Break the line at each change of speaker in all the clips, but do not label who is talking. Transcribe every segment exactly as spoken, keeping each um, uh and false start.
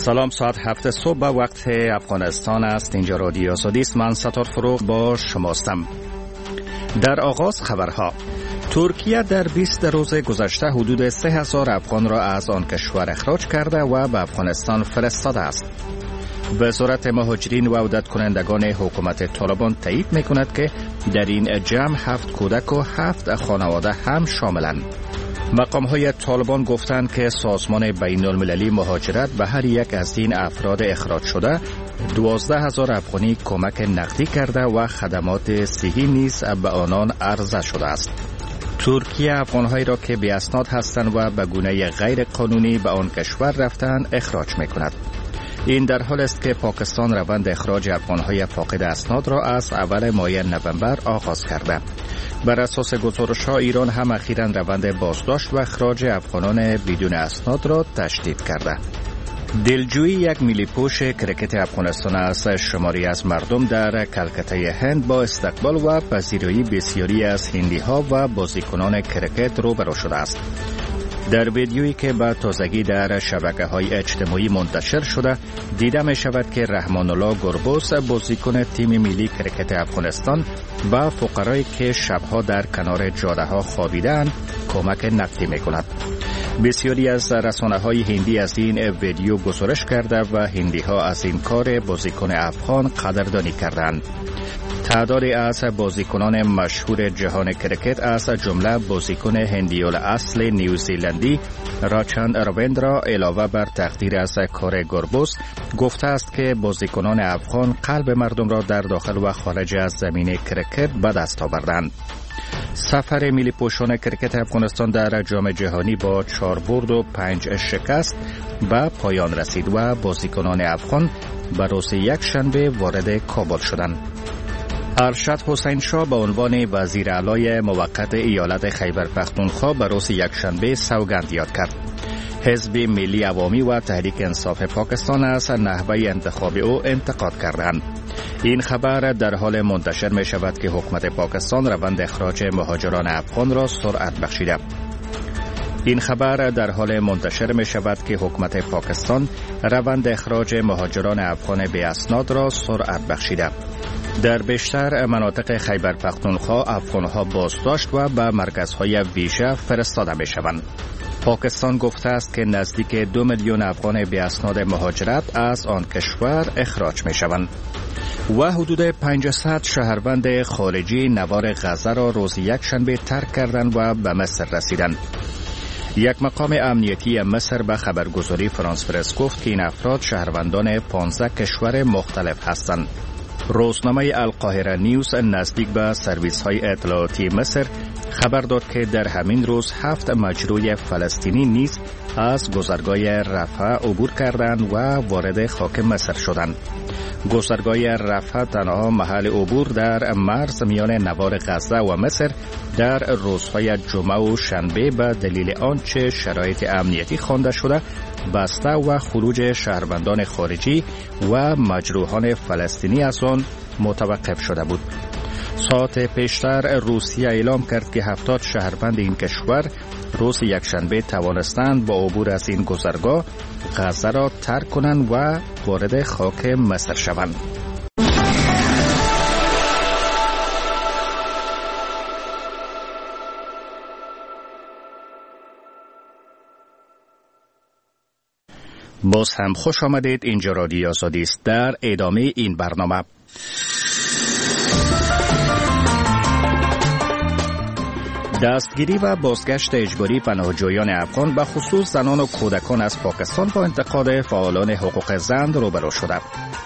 سلام، ساعت هفت صبح وقت افغانستان است. اینجا رادیو آزادی است. من ستار فروغ با شماستم. در آغاز خبرها. ترکیه در بیست روز گذشته حدود سه هزار افغان را از آن کشور اخراج کرده و به افغانستان فرستاده است. وزارت مهاجرین و عودت کنندگان حکومت طالبان تایید می‌کند که در این جمع هفت کودک و هفت خانواده هم شاملند. مقام‌های طالبان گفتند که سازمان بین‌المللی مهاجرت به هر یک از این افراد اخراج شده دوازده هزار افغانی کمک نقدی کرده و خدمات صحی نیز به آنان عرضه شده است. ترکیه افغان‌هایی را که بی اسناد هستند و به گونه غیر قانونی به آن کشور رفتند اخراج می‌کند. این در حال است که پاکستان روند اخراج افغان‌های فاقد اسناد را از اول ماه نوامبر آغاز کرده. بر اساس گزارش‌ها ایران هم اخیراً روند بازداشت و اخراج افغانان بدون اسناد را تشدید کرده. دلجویی یک ملی پوش کرکت افغانستان از شماری از مردم در کلکته هند با استقبال و پذیرایی بسیاری از هندی‌ها و بازیکنان کرکت روبرو شده است. در ویدیویی که به تازگی در شبکه‌های اجتماعی منتشر شده دیده می شود که رحمان الله گربوس بازیکن تیم ملی کرکت افغانستان و فقرایی که شبها در کنار جاده‌ها خوابیدند کمک نقدی می کند. بسیاری از رسانه‌های هندی از این ویدیو گزارش کرده و هندی‌ها از این کار بازیکن افغان قدردانی کردند. تعدادی از بازیکنان مشهور جهان کرکت از جمله بازیکن هندی‌الاصل نیوزیلندی راچند رویندرا علاوه بر تقدیر از کار گربوس گفته است که بازیکنان افغان قلب مردم را در داخل و خارج از زمین کرکت به دست آوردند. سفر ملی پوشان کرکت افغانستان در جام جهانی با چهار برد و پنج شکست به پایان رسید و بازیکنان افغان به روز یک شنبه وارد کابل شدند. ارشد حسین شاه به عنوان وزیر اعلی موقت ایالت خیبر پختونخوا به روز یکشنبه سوگند یاد کرد. حزب ملی عوامی و تحریک انصاف پاکستان از نحوه انتخاب او انتقاد کردند. این خبر در حال منتشر می شود که حکومت پاکستان روند اخراج مهاجران افغان را سرعت بخشیده. این خبر در حال منتشر می شود که حکومت پاکستان روند اخراج مهاجران افغان بی اسناد را سرعت بخشیده. در بیشتر مناطق خیبر پختونخوا افغانها بازداشت و به مرکزهای ویژه فرستاده می شوند. پاکستان گفته است که نزدیک دو میلیون افغان بی اسناد مهاجرت از آن کشور اخراج می شوند. و حدود پانصد شهروند خارجی نوار غزه را روز یک شنبه ترک کردند و به مصر رسیدند. یک مقام امنیتی مصر به خبرگزاری فرانس پرس گفت که این افراد شهروندان پانزده کشور مختلف هستند. روزنامه القاهره نیوز نزدیک به سرویس های اطلاعاتی مصر خبر داد که در همین روز هفت مجروح فلسطینی نیز از گذرگاه رفح عبور کردند و وارد خاک مصر شدند. گذرگاه رفح تنها محل عبور در مرز میان نوار غزه و مصر در روزهای جمعه و شنبه به دلیل آنچه شرایط امنیتی خوانده شده بسته و خروج شهروندان خارجی و مجروحان فلسطینی از آن متوقف شده بود. ساعت پیشتر روسیه اعلام کرد که هفتاد شهروند این کشور روز یکشنبه توانستند با عبور از این گذرگاه غزه را ترک کنند و وارد خاک مصر شوند. باز هم خوش آمدید. اینجا رادیو آزادی است. در ادامه این برنامه دستگیری و بازگشت اجباری پناهجویان افغان به خصوص زنان و کودکان از پاکستان با انتقاد فعالان حقوق زن روبرو شده.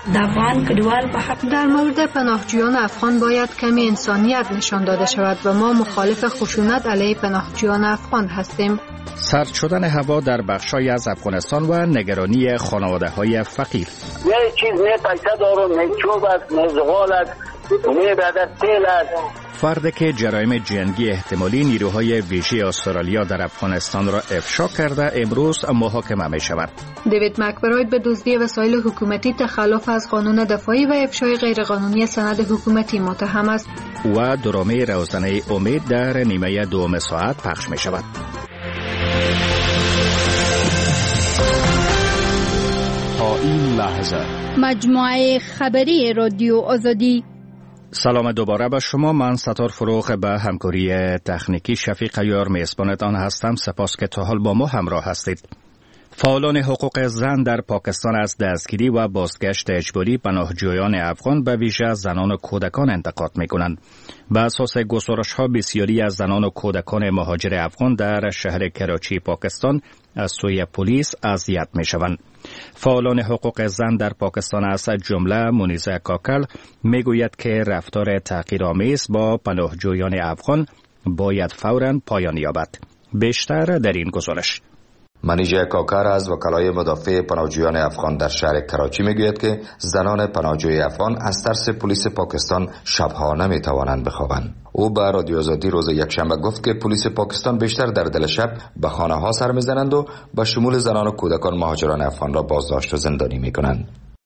در مورد پناهجویان افغان باید کمی انسانیت نشان داده شود و ما مخالف خشونت علیه پناهجویان افغان هستیم.
سرد شدن هوا در بخشای از افغانستان و نگرانی خانواده‌های فقیر.
نه چیز نه پیسه دارم، نه چوب است، نه زغال است، نه بعد تیل است.
فردی که جرایم جنگی احتمالی نیروهای ویژه استرالیا در افغانستان را افشا کرده امروز محاکمه می شود.
دیوید مکبراید به دزدی وسایل حکومتی، تخلف از قانون دفاعی و افشای غیرقانونی سند حکومتی متهم است.
و درامه روزانه امید در نیمه دوم ساعت پخش می شود. تا
این لحظه.
مجموعه خبری رادیو آزادی.
سلام دوباره به شما. من ستار فروغ به همکاری تکنیکی شفیق یار میزبانتان هستم. سپاس که تا حال با ما همراه هستید. فعالان حقوق زن در پاکستان از دستگیری و بازگشت اجباری پناهجویان افغان به ویژه زنان و کودکان انتقاد می‌کنند. بر اساس گزارش‌ها بسیاری از زنان و کودکان مهاجر افغان در شهر کراچی پاکستان از سوی پلیس اذیت می‌شوند. فعالان حقوق زن در پاکستان از جمله منیزه کاکل میگوید که رفتار تحقیرآمیز با پناهجویان افغان باید فوراً پایان یابد. بیشتر در این گزارش.
منیژه کاکر از وکلای مدافع پناهجویان افغان در شهر کراچی میگوید که زنان پناهجوی افغان از ترس پلیس پاکستان شبها نمیتوانند بخوابند. او به رادیو آزادی روز یکشنبه گفت که پلیس پاکستان بیشتر در دل شب به خانه ها سر میزنند و به شمول زنان و کودکان مهاجران افغان را بازداشت و زندانی میکنند.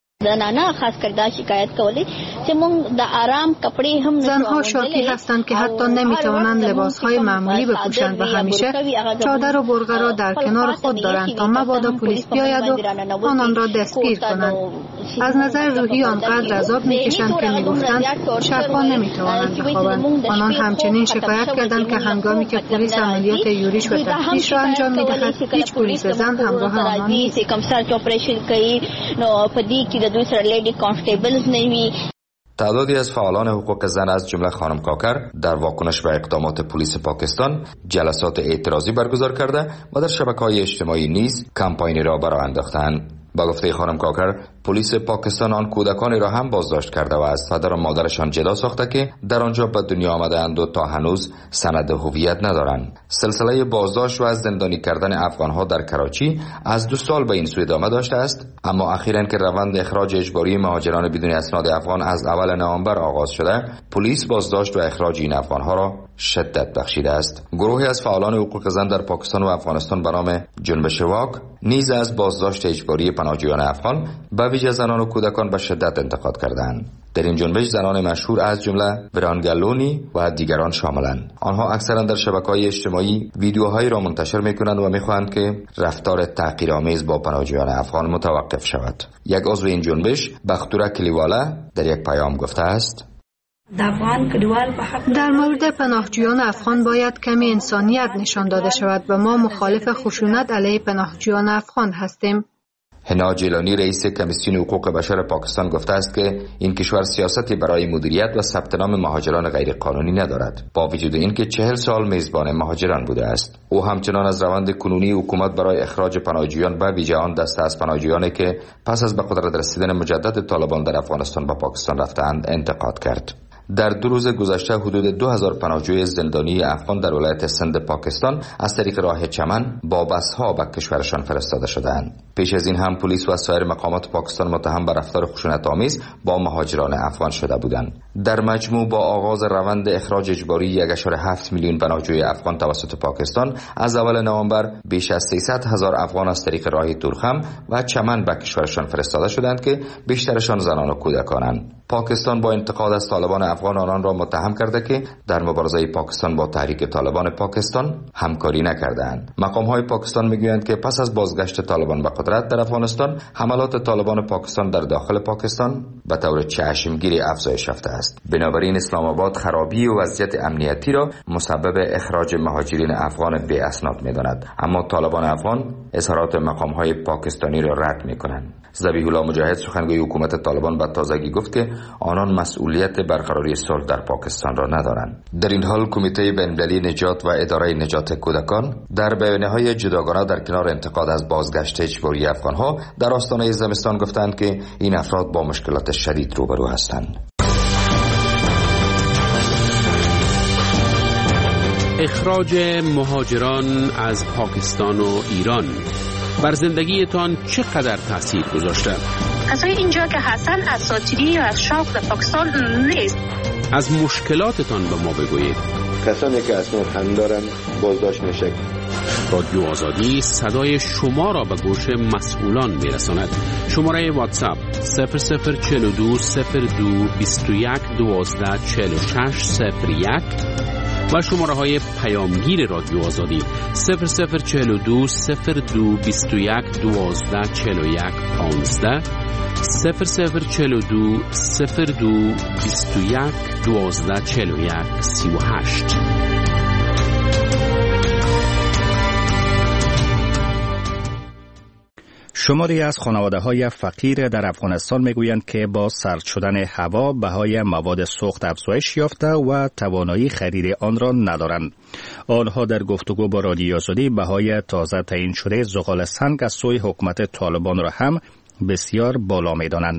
زنها شاکی هستند که حتی نمیتوانند لباسهای معمولی بپوشند و همیشه چادر و برقه را در کنار خود دارند تا مبادا پلیس بیاید و آنان را دستگیر کنند. از نظر روحی آنقدر عذاب میکشند که میگفتند شبها نمیتوانند بخوابند. آنان همچنین شکایت کردند که هنگامی که پلیس عملیات یورش و تفتیش را انجام میدهد هیچ پلیس زن همراه آنان نیست.
تعدادی از فعالان حقوق زن از جمله خانم کاکر در واکنش به اقدامات پلیس پاکستان جلسات اعتراضی برگزار کرده و در شبکه‌های اجتماعی نیز کمپاینی را برآ انداختند. با گفته خانم کاکر، پلیس پاکستان آن کودکانی را هم بازداشت کرده و از پدر و مادرشان جدا ساخته که در آنجا به دنیا آمده‌اند و تا هنوز سند هویت ندارند. سلسله بازداشت و از زندانی کردن افغان‌ها در کراچی از دو سال به این سو ادامه داشته است، اما اخیراً که روند اخراج اجباری مهاجران بدون اسناد افغان از اول نوامبر آغاز شده، پلیس بازداشت و اخراج این افغان‌ها را شدت بخشیده است. گروهی از فعالان حقوق زن در پاکستان و افغانستان به نام جنبش واک نیز از بازداشت اجباری پناهجویان افغان به ویژه زنان و کودکان به شدت انتقاد کردند. در این جنبش زنان مشهور از جمله ورانگلونی و دیگران شاملند. آنها اکثرا در شبکه‌های اجتماعی ویدیوهایی را منتشر می‌کنند و می‌خواهند که رفتار تحقیرآمیز با پناهجویان افغان متوقف شود. یک عضو این جنبش، بختوره کلیواله، در یک پیام گفته است:
در مورد پناهجویان افغان باید کمی انسانیت نشان داده شود و ما مخالف خشونت علیه پناهجویان افغان هستیم.
حنا جیلانی رئیس کمیسیون حقوق بشر پاکستان گفته است که این کشور سیاستی برای مدیریت و ثبت نام مهاجران غیرقانونی ندارد، با وجود اینکه چهل سال میزبان مهاجران بوده است. او همچنان از روند کنونی حکومت برای اخراج پناهجویان به ویژه آن دسته از پناهجویانی که پس از به قدرت رسیدن مجدد طالبان در افغانستان به پاکستان رفتند انتقاد کرد. در دو روز گذشته حدود دو هزار پناهجوی زندانی افغان در ولایت سند پاکستان از طریق راه چمن با بس‌ها به کشورشان فرستاده شدند. پیش از این هم پلیس و سایر مقامات پاکستان متهم به رفتار خشونت‌آمیز با مهاجران افغان شده بودند. در مجموع با آغاز روند اخراج اجباری یک ممیز هفت میلیون پناهجوی افغان توسط پاکستان از اول نوامبر بیش از سیصد هزار افغان از طریق راه تورخم و چمن به کشورشان فرستاده شدند که بیشترشان زنان و کودکانند. پاکستان با انتقاد از طالبان افغان آنان را متهم کرده که در مبارزه پاکستان با تحریک طالبان پاکستان همکاری نکردند. مقام‌های پاکستان میگویند که پس از بازگشت طالبان به قدرت در افغانستان، حملات طالبان پاکستان در داخل پاکستان به طور چشمگیری افزایش یافته است. بنابراین اسلام آباد خرابی و وضعیت امنیتی را مسبب اخراج مهاجرین افغان بی اسناد می‌داند، اما طالبان افغان اظهارات مقام‌های پاکستانی را رد می‌کنند. ذبیح الله مجاهد سخنگوی حکومت طالبان به تازگی گفت که آنان مسئولیت برقراری صلح در پاکستان را ندارند. در این حال کمیته بین‌المللی نجات و اداره نجات کودکان در بیانیه‌های جداگانه در کنار انتقاد از بازگشت اجباری افغان‌ها در آستانه زمستان گفتند که این افراد با مشکلات شدید روبرو هستند.
اخراج مهاجران از پاکستان و ایران بر زندگیتان چقدر تاثیر گذاشته؟
کسای اینجا که هستن اساطیری یا از شوق در پاکستان نیست.
از مشکلاتتان به ما بگویید.
کسانی که اسناد هم دارن بازداشت میشه.
رادیو آزادی صدای شما را به گوش مسئولان میرساند. شماره واتساپ صفر صفر چهل و دو صفر دو بیست و یک دوازده چهل و شش صفر یک و شماره های پیامگیر رادیو آزادی صفر صفر چهل و دو صفر دو بیست و یک دوازده چهل و یک پانزده صفر صفر چهل و دو صفر دو بیست و یک دوازده چهل و یک سی و هشت.
شماری از خانواده‌های فقیر در افغانستان میگویند که با سرد شدن هوا بهای مواد سوخت افزایش یافته و توانایی خرید آن را ندارند. آنها در گفتگو با رادیو آزادی بهای تازه تعیین شده زغال سنگ از سوی حکومت طالبان را هم بسیار بالا می‌دانند.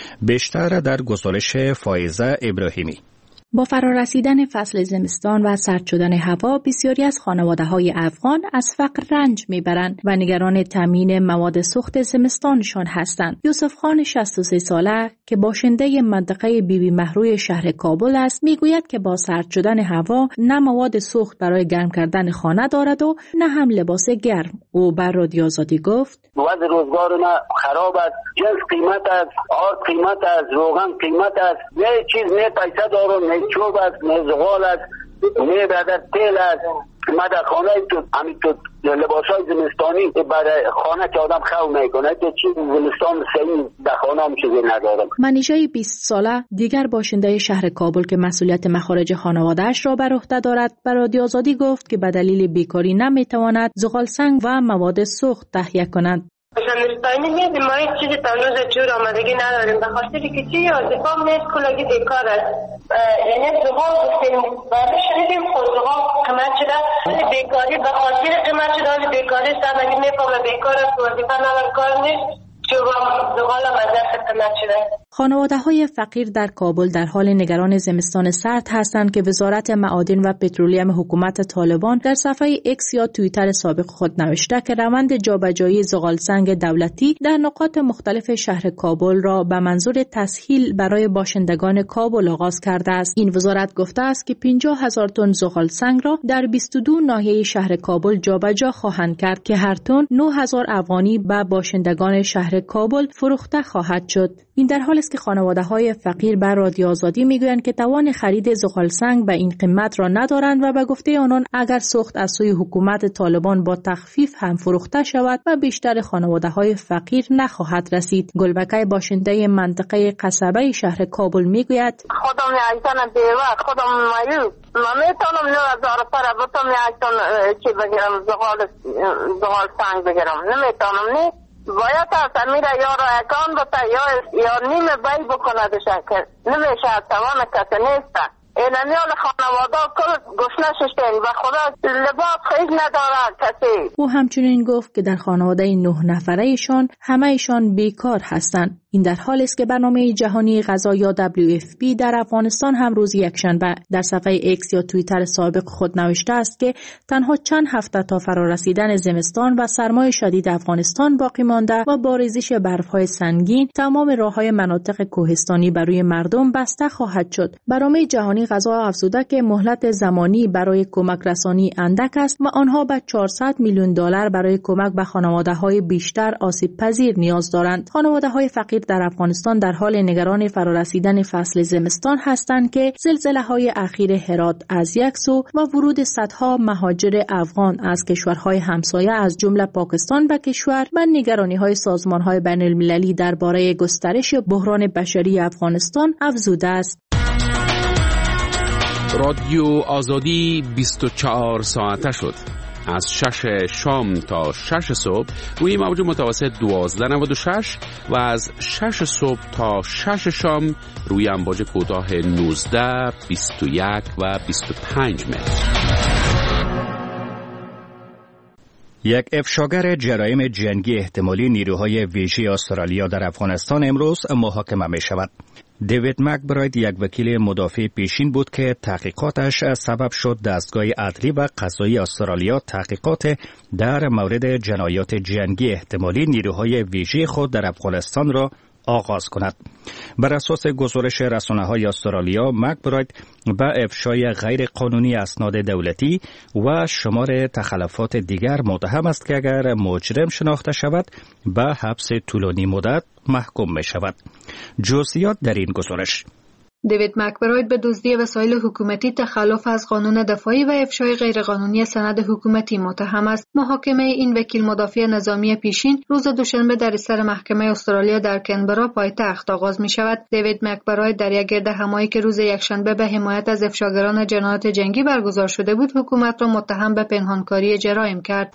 بیشتر در گزارش فائزه ابراهیمی.
با فرارسیدن فصل زمستان و سرد شدن هوا، بسیاری از خانواده‌های افغان از فقر رنج میبرند و نگران تامین مواد سوخت زمستانشان هستند. یوسف خان شصت و سه ساله که باشنده منطقه بی بی مهروی شهر کابل است، میگوید که با سرد شدن هوا نه مواد سوخت برای گرم کردن خانه دارد و نه هم لباس گرم. او بر رادیو آزادی گفت:
وضع روزگار ما خراب است، جنس قیمت است، آرد قیمت است، روغن قیمت است، نه چیز نه پیسه دارم، نه چوب است، نه زغال است، نه بعد تیل است. ما در خانه تو همین تو لباسای زمستانی برای خانه که آدم خو میکنه تو چیز زمستان صحیح در خانه هم چیزی ندارم.
منیژه بیست ساله دیگر باشنده شهر کابل که مسئولیت مخارج خانواده‌اش را بر عهده دارد بر رادیو آزادی گفت که به دلیل بیکاری نمیتواند زغال سنگ و مواد سوخت تهیه کند.
زمستانی نیست، ما هیچ چیزی تنوز جور آمدگی نداریم به خاطر که چی وظیفه‌ام نیست، کلگی بیکار است. یعنی زغال گفتیم بعد شدیم خود زغال قیمت شده، بیکاری به خاطر قیمت شده، بیکاری است. اگه میفهمه بیکار است وظیفه نداره کار نیست، چوب زغال هم از دست قیمت شده.
خانواده‌های فقیر در کابل در حال نگران زمستان سرد هستند که وزارت معادن و پترولیم حکومت طالبان در صفحه اکس یا توییتر سابق خود نوشته که روند جابجایی زغال سنگ دولتی در نقاط مختلف شهر کابل را به منظور تسهیل برای باشندگان کابل آغاز کرده است. این وزارت گفته است که پنجاه هزار تن زغال سنگ را در بیست و دو ناحیه شهر کابل جابجا خواهند کرد که هر تن نه هزار افغانی به باشندگان شهر کابل فروخته خواهد شد. این در حالی است که خانواده‌های فقیر بر رادیو آزادی میگویند که توان خرید زغال سنگ به این قیمت را ندارند و به گفته آنان اگر سوخت از سوی حکومت طالبان با تخفیف هم فروخته شود و بیشتر خانواده‌های فقیر نخواهد رسید. گلبکه باشنده منطقه قصبه شهر کابل میگوید:
خودم یکتن بیوه، خودم مایوس، نمیتونم نه هزار پر بتونم یکتن چی بگیرم، زغال زغال سنگ بگیرم، نمیتونم. نه باید از امیره یا را اکان بتا یا یا نیم بای بکندشن که نمیشه توان کسی نیسته. این امیال خانواده کل گشنه ششتین و خدا لباس خیلی نداره کسی.
او همچنین گفت که در خانواده نه نفره ایشان همه ایشان بیکار هستند. این در حالی است که برنامه جهانی غذا یا دبلیو اف پی در افغانستان هم روز یکشنبه در صفحه اکس یا توییتر سابق خود نوشته است که تنها چند هفته تا فرارسیدن زمستان و سرمای شدید افغانستان باقی مانده و با ریزش برف‌های سنگین تمام راه‌های مناطق کوهستانی بر روی مردم بسته خواهد شد. برنامه جهانی غذا افزوده که مهلت زمانی برای کمک رسانی اندک است و آنها به چهارصد میلیون دلار برای کمک به خانواده‌های بیشتر آسیب پذیر نیاز دارند. خانواده‌های فقیر در افغانستان در حال نگران فرارسیدن فصل زمستان هستند که زلزله‌های اخیر هرات از یک سو و ورود صدها مهاجر افغان از کشورهای همسایه از جمله پاکستان به کشور و نگرانی‌های سازمان‌های بین‌المللی درباره گسترش بحران بشری افغانستان افزوده است.
رادیو آزادی بیست و چهار ساعته شد. از شش شام تا شش صبح روی موج متوسط دوازده نود و شش و از شش صبح تا شش شام روی امواج کوتاه نوزده، بیست و یک و بیست و پنج متر.
یک افشاگر جرایم جنگی احتمالی نیروهای ویژه استرالیا در افغانستان امروز محاکمه می شود. دیوید مکبراید یک وکیل مدافع پیشین بود که تحقیقاتش سبب شد دستگاه عدلی و قضایی استرالیا تحقیقات در مورد جنایات جنگی احتمالی نیروهای ویژه خود در افغانستان را آغاز کند. بر اساس گزارش رسانه‌های استرالیا، مکبراید به افشای غیر قانونی اسناد دولتی و شمار تخلفات دیگر متهم است که اگر مجرم شناخته شود به حبس طولانی مدت محکوم می شود. جزئیات در این گزارش.
دیوید مکبراید به دزدی وسایل حکومتی، تخلف از قانون دفاعی و افشای غیرقانونی سند حکومتی متهم است. محاکمه این وکیل مدافع نظامی پیشین روز دوشنبه در سر محکمه استرالیا در کنبرا پایتخت آغاز می شود. دیوید مکبراید در یک گرد همایی که روز یکشنبه به حمایت از افشاگران جنایات جنگی برگزار شده بود، حکومت را متهم به پنهانکاری جرایم کرد.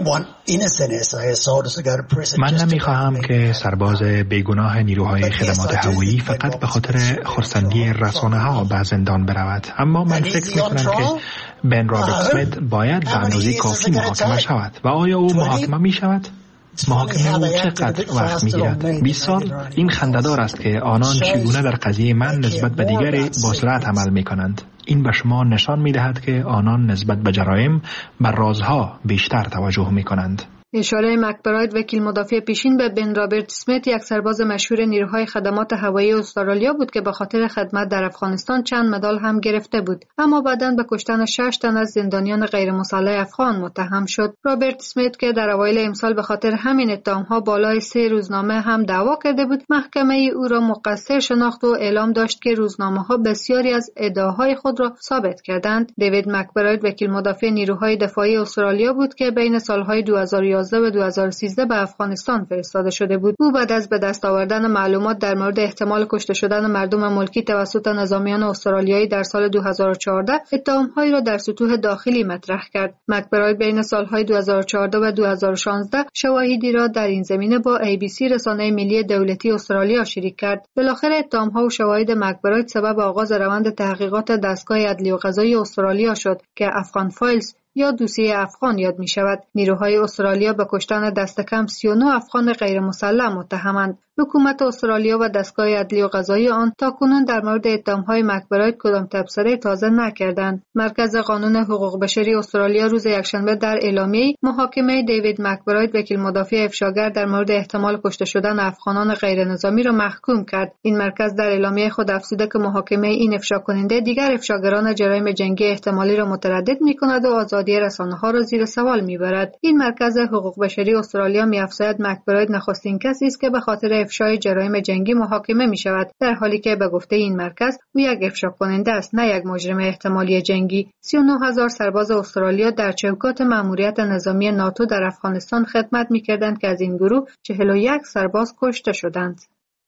من نمیخواهم که سرباز بیگناه نیروهای خدمات هوایی فقط به خاطر خرسندی رسانه‌ها به زندان برود، اما من فکر می‌کنم که بن رابرت اسمیت باید به اندازه کافی محاکمه شود. و آیا او محاکمه می‌شود؟ محاکمه او چقدر وقت می‌گیرد؟ بیست سال؟ این خنده‌دار است که آنان چگونه در قضیه من نسبت به دیگری با سرعت عمل می‌کنند. این به شما نشان می‌دهد که آنان نسبت به جرایم بر رازها بیشتر توجه می‌کنند.
اشاره مکبراید وکیل مدافع پیشین به بن رابرت اسمیت، یک سرباز مشهور نیروهای خدمات هوایی استرالیا بود که به خاطر خدمت در افغانستان چند مدال هم گرفته بود، اما بعداً به کشتن شش تن از زندانیان غیر مسلح افغان متهم شد. رابرت اسمیت که در اوایل امسال به خاطر همین اتهام‌ها بالای سه روزنامه هم دعوا کرده بود، محکمه او را مقصر شناخت و اعلام داشت که روزنامه‌ها بسیاری از ادعاهای خود را ثابت کردند. دیوید مکبراید وکیل مدافع نیروهای دفاعی استرالیا بود که بین سالهای دو هزار و یازده و دو هزار و سیزده به افغانستان فرستاده شده بود. او بعد از به دست آوردن معلومات در مورد احتمال کشته شدن مردم ملکی توسط نظامیان استرالیایی در سال دو هزار و چهارده اتهام‌هایی را در سطوح داخلی مطرح کرد. مکبراید بین سالهای دو هزار و چهارده و دو هزار و شانزده شواهدی را در این زمینه با ای بی سی رسانه ملی دولتی استرالیا شریک کرد. بالاخره اتهام‌ها و شواهد مکبراید سبب آغاز روند تحقیقات دستگاه عدلی و قضایی استرالیا شد که افغان فایلز یا دوسیه افغان یاد می شود. نیروهای استرالیا به کشتن دست کم سی و نه افغان غیر مسلح متهمند. حکومت استرالیا و دستگاه عدلی و قضایی آن تاکنون در مورد اتهام‌های مکبراید کدام تبصره تازه نکردند. مرکز قانون حقوق بشری استرالیا روز یکشنبه در اعلامیه‌ای محاکمه دیوید مکبراید وکیل مدافع افشاگر در مورد احتمال کشته شدن افغانان غیر نظامی را محکوم کرد. این مرکز در اعلامیه خود افزوده که محاکمه این افشا کننده دیگر افشاگران جرایم جنگی احتمالی را متردد می‌کند و آزادی رسانه‌ها را زیر سوال می‌برد. این مرکز حقوق بشری استرالیا می‌افزاید مکبراید نخستین کسی است که به خاطر افشای جرایم جنگی محاکمه می شود، در حالی که به گفته این مرکز او یک افشا کننده است، نه یک مجرم احتمالی جنگی. سی و نه هزار سرباز استرالیا در چوکات مأموریت نظامی ناتو در افغانستان خدمت می کردند که از این گروه چهل و یک سرباز کشته شدند.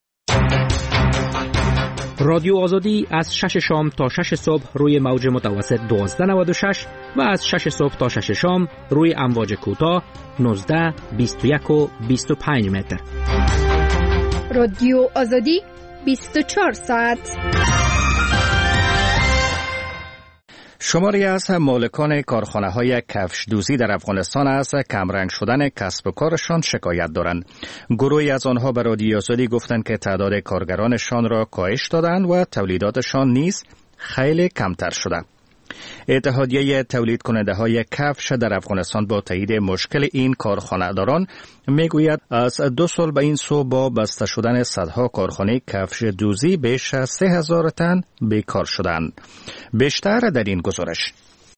رادیو آزادی از شش شام تا شش صبح روی موج متوسط دوازده نود و شش و از شش صبح تا شش شام روی امواج کوتاه نوزده، بیست و یک و بیست و پنج متر.
رادیو آزادی بیست و چهار ساعت.
شماری از مالکان کارخانه‌های کفش دوزی در افغانستان از کمرنگ شدن کسب و کارشان شکایت دارند. گروهی از آنها به رادیو آزادی گفتند که تعداد کارگرانشان را کاهش دادند و تولیداتشان نیز خیلی کمتر شده. اتحادیه تولید کننده های کفش در افغانستان با تایید مشکل این کارخانه‌داران میگوید از دو سال به این سو با بسته شدن صدها کارخانه کفش دوزی بیش از سه هزار تن بیکار شدند. بیشتر در این گزارش.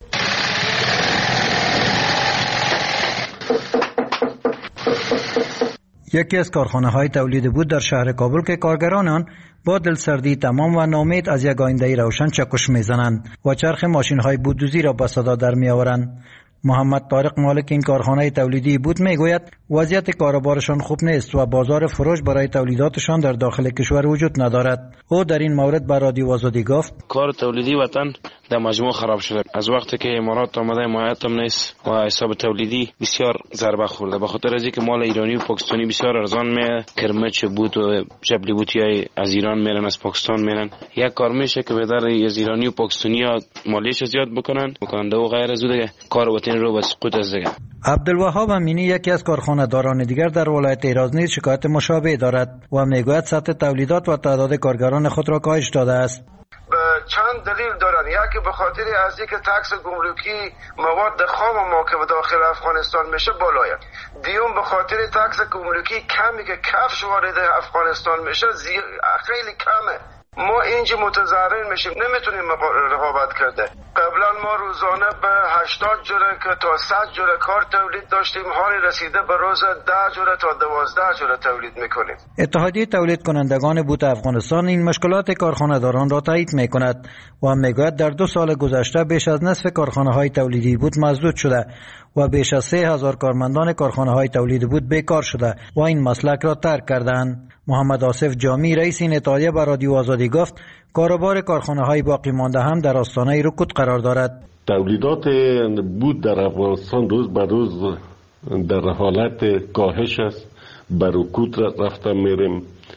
یکی از کارخانه‌های تولید بود در شهر کابل که کارگران آن با دلسردی تمام و ناامید از یک آینده روشن چکش میزنند و چرخ ماشین‌های بودوزی را به صدا در میآورند. محمد طارق مالک این کارخانه تولیدی بود میگوید وضعیت کاروبارشان خوب نیست و بازار فروش برای تولیداتشان در داخل کشور وجود ندارد. او در این مورد به رادیو آزادی گفت
کار تولیدی وطن در مجموع خراب شده. از وقتی که امارات آمده حمایت هم نیست و حساب تولیدی بسیار ضربه خورده. به خاطر از اینکه مال ایرانی و پاکستانی بسیار ارزان می کرمچ بود و جبلی بوتیای از ایران میرن از پاکستان میرن. یک کار میشه که بدر از ایرانی و پاکستانی ها مالیش زیاد بکنن بکننده و غیر از دیگه کار وطن رو به سقوط از دیگه.
عبدالوهاب امینی یکی از کارخانه داران دیگر در ولایت ایراز نیز شکایت مشابه دارد و میگوید سطح تولیدات و تعداد کارگران خود را کاهش داده است.
چند دلیل دارن. یکی به خاطر از اینکه تکس گمرکی مواد خام ما که داخل افغانستان میشه بالایه. دیوم به خاطر تکس گمرکی کمی که کفش وارد افغانستان میشه خیلی کمه. ما اینجا متضرر میشیم، نمیتونیم رقابت کرده. قبلا ما روزانه به هشتاد جوره که تا صد جوره کار تولید داشتیم، حالی رسیده به روز ده جوره تا دوازده جوره تولید میکنیم.
اتحادیه تولید کنندگان بوت افغانستان این مشکلات کارخانه‌داران را تایید میکند و میگوید در دو سال گذشته بیش از نصف کارخانه‌های تولیدی بوت مسدود شده و بیش از سه هزار کارمندان کارخانه‌های تولید بوت بیکار شده و این مسلک را ترک کردند. محمد آصف جامی رئیس این اتحادیه به رادیو آزادی گفت کاروبار کارخانه‌های باقی مانده هم در آستانه رکود قرار دارد.
تولیدات بوت در افغانستان روز به روز در حالت کاهش است، به رکود رفته میریم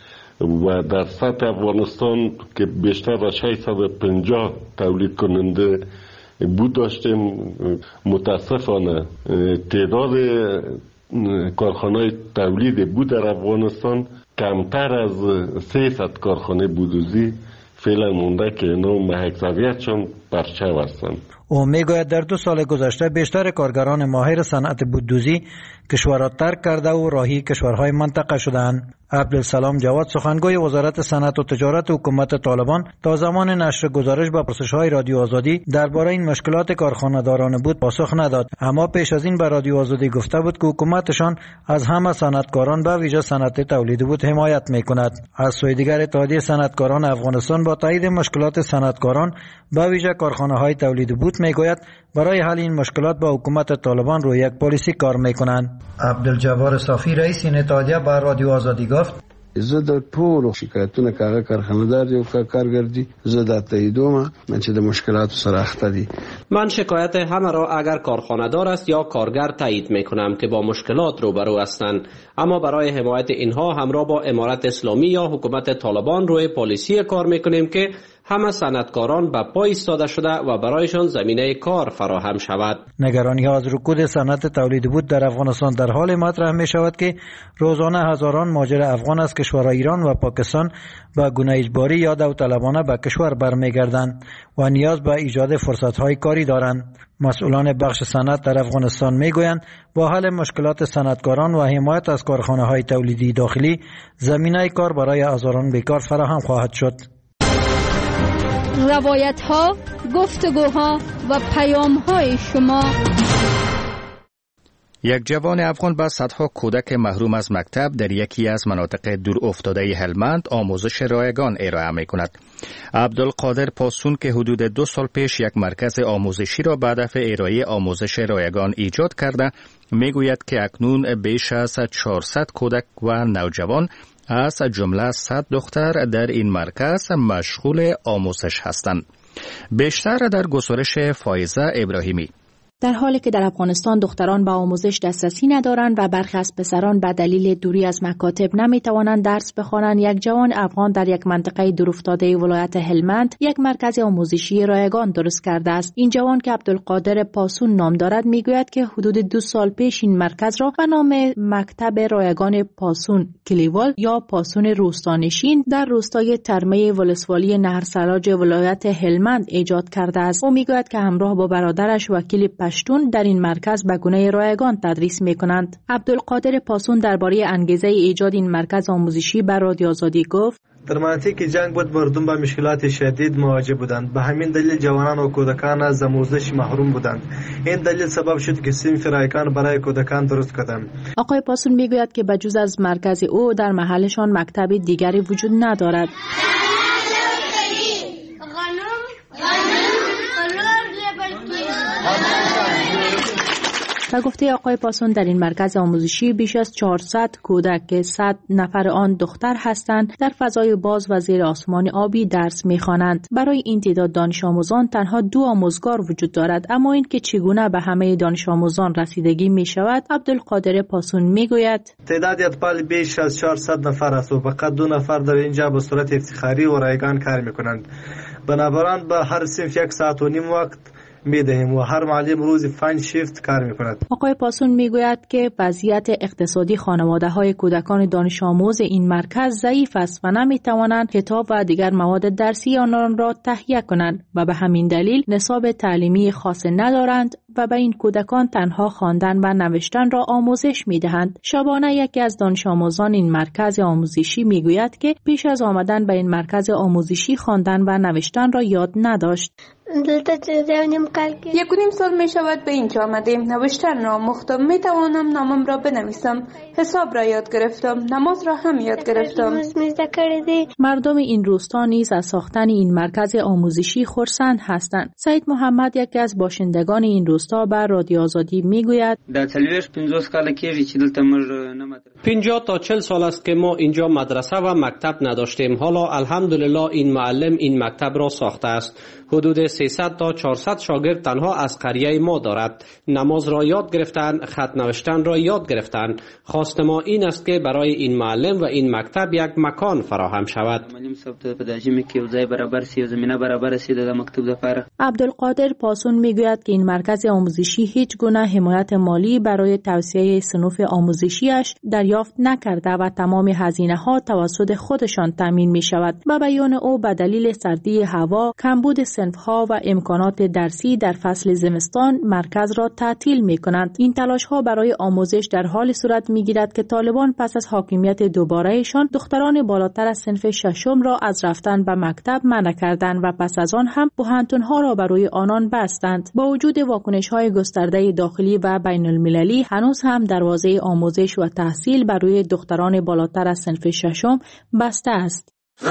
و در سطح افغانستان که بیشتر از ششصد و پنجاه تولید کننده بود داشتیم، متاسفانه تعداد کارخانه‌های تولید بود در افغانستان کمتر از سیصد کارخانه بودوزی فعلا مونده که اینا محکزویتشون پرچو هستند.
او میگوید در دو سال گذشته بیشتر کارگران ماهر صنعت بوددوزی کشور را ترک کرده و راهی کشورهای منطقه شدند. عبدالسلام جواد سخنگوی وزارت صنعت و تجارت حکومت طالبان تا زمان نشر گزارش به پرسش‌های رادیو آزادی درباره این مشکلات کارخانه‌داران بود پاسخ نداد، اما پیش از این به رادیو آزادی گفته بود که حکومتشان از همه صنعتکاران به ویژه صنعت تولید بود حمایت می‌کند. از سوی دیگر اتحادیه صنعتکاران افغانستان با تایید مشکلات صنعتکاران به ویژه کارخانه‌های تولید بود میگوید برای حل این مشکلات با حکومت طالبان روی یک پالیسی کار میکنند. عبدالجبار صافی رئیس این اتحادیه به رادیو آزادی گفت
زه د ټولو شکایتونه کاغه کارخانه‌دار یو کارګردي زه د تاییدوم من چې د مشکلات سره اخته دي.
من شکایت همه را اگر کارخانه‌دار است یا کارگر تایید میکنم که با مشکلات روبرو هستند، اما برای حمایت اینها همراه با امارت اسلامی یا حکومت طالبان روی پالیسی کار میکنیم که همه صنعتکاران به پای ایستاده شده و برایشان زمینه کار فراهم شود.
نگرانی ها از رکود صنعت تولید بود در افغانستان در حال مطرح می شود که روزانه هزاران مهاجر افغان از کشورهای ایران و پاکستان به گونه اجباری یا داوطلبانه به کشور برمیگردند و نیاز به ایجاد فرصت‌های کاری دارند. مسئولان بخش صنعت در افغانستان میگویند با حل مشکلات صنعتکاران و حمایت از کارخانه‌های تولیدی داخلی زمینه کار برای هزاران بیکار فراهم خواهد شد.
روایت ها، گفتگوها و پیام های شما.
یک جوان افغان با صدها کودک محروم از مکتب در یکی از مناطق دور افتاده هلمند آموزش رایگان ارائه می کند. عبدالقادر پاسون که حدود دو سال پیش یک مرکز آموزشی را به هدف ارائه آموزش رایگان ایجاد کرده می گوید که اکنون بیش از چهارصد کودک و نوجوان از جمله صد دختر در این مرکز مشغول آموزش هستند. بیشتر در گزارش فایزه ابراهیمی.
در حالی که در افغانستان دختران به آموزش دسترسی ندارند و برخی از پسران به دلیل دوری از مکاتب نمیتوانند درس بخوانند، یک جوان افغان در یک منطقه دورافتاده ولایت هلمند یک مرکز آموزشی رایگان درست کرده است. این جوان که عبدالقادر پاسون نام دارد میگوید که حدود دو سال پیش این مرکز را به نام مکتب رایگان پاسون کلیوال یا پاسون روستانشین در روستای ترمه ولسوالی نهرسراج ولایت هلمند ایجاد کرده است. او میگوید که همراه با برادرش وکیل پشتون در این مرکز به گونه رایگان تدریس میکنند. عبدالقادر پاسون درباره انگیزه ایجاد این مرکز آموزشی بر رادیو آزادی گفت:
در مناطقی جنگ بود مردم به مشکلات شدید مواجه بودند، به همین دلیل جوانان و کودکان از آموزش محروم بودند. این دلیل سبب شد که صنف رایگان برای کودکان درست کردم.
آقای پاسون میگوید که بجز از مرکز او در محلشان مکتب دیگری وجود ندارد. و گفته آقای پاسون در این مرکز آموزشی بیش از چهارصد کودک که صد نفر آن دختر هستند در فضای باز و زیر آسمان آبی درس می‌خوانند. برای این تعداد دانش آموزان تنها دو آموزگار وجود دارد، اما این که چگونه به همه دانش آموزان رسیدگی می‌شود عبدالقادر پاسون می‌گوید:
تعداد اطفال بیش از چهارصد نفر است و فقط دو نفر در اینجا به صورت افتخاری و رایگان کار می‌کنند. بنابراین به هر صنف یک ساعت و نیم وقت میدهیم و هر معلم روزی پنج شیفت کار میکند.
آقای پاسون میگوید که وضعیت اقتصادی خانواده های کودکان دانش آموز این مرکز ضعیف است و نمیتوانند کتاب و دیگر مواد درسی آنان را تهیه کنند و به همین دلیل نصاب تعلیمی خاص ندارند و به این کودکان تنها خواندن و نوشتن را آموزش میدهند. شبانه یکی از دانش آموزان این مرکز آموزشی میگوید که پیش از آمدن به این مرکز آموزشی خواندن و نوشتن را یاد نداشت.
یک و نیم سال می شود به اینجا آمدیم. نوشتن را آموختم، می توانم نامم را بنویسم، حساب را یاد گرفتم، نماز را هم یاد گرفتم.
مردم این روستا نیز از ساختن این مرکز آموزشی خرسند هستند. سعید محمد یکی از باشندگان این روستا به رادیو آزادی می گوید
پنجاه تا چهل سال است که ما اینجا مدرسه و مکتب نداشتیم. حالا الحمدلله این معلم این مکتب را ساخته است. حدود سیصد تا چهارصد شاگرد تنها از قریه ما دارد. نماز را یاد گرفتن، خط نوشتن را یاد گرفتن. خواست ما این است که برای این معلم و این مکتب یک مکان فراهم شود.
عبدالقادر پاسون میگوید که این مرکز آموزشی هیچ گونه حمایت مالی برای توسعه صنوف آموزشیش دریافت نکرده و تمام هزینه ها توسط خودشان تامین می شود. به بیان او به دلیل سردی هوا، کمبود صنف‌ها و امکانات درسی در فصل زمستان مرکز را تعطیل می‌کنند. این تلاش‌ها برای آموزش در حال صورت می‌گیرد که طالبان پس از حاکمیت دوباره‌شان دختران بالاتر از صنف ششم را از رفتن به مکتب منع کردند و پس از آن هم بحانتون‌ها را برای آنان بستند. با وجود واکنش‌های گسترده داخلی و بین‌المللی، هنوز هم دروازه آموزش و تحصیل برای دختران بالاتر از صنف ششم بسته است.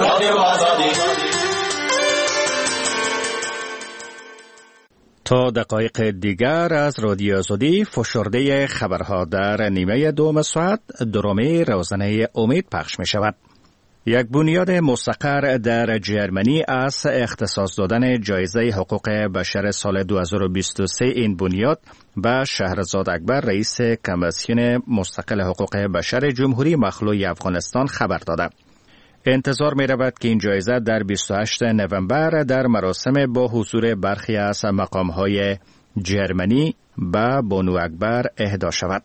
تا دقایق دیگر از رادیو آزادی فشرده خبرها در نیمه دوم ساعت درامی روزانه امید پخش می شود. یک بنیاد مستقر در جرمنی از اختصاص دادن جایزه حقوق بشر سال دو هزار و بیست و سه این بنیاد به شهرزاد اکبر رئیس کمیسیون مستقل حقوق بشر جمهوری مخلوع افغانستان خبر داده. انتظار می رود که این جایزه در بیست و هشتم نوامبر در مراسم با حضور برخی از مقام‌های جرمنی به بانو اکبر اهدا شود.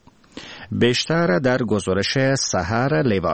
بیشتر در گزارش سحر لیوال.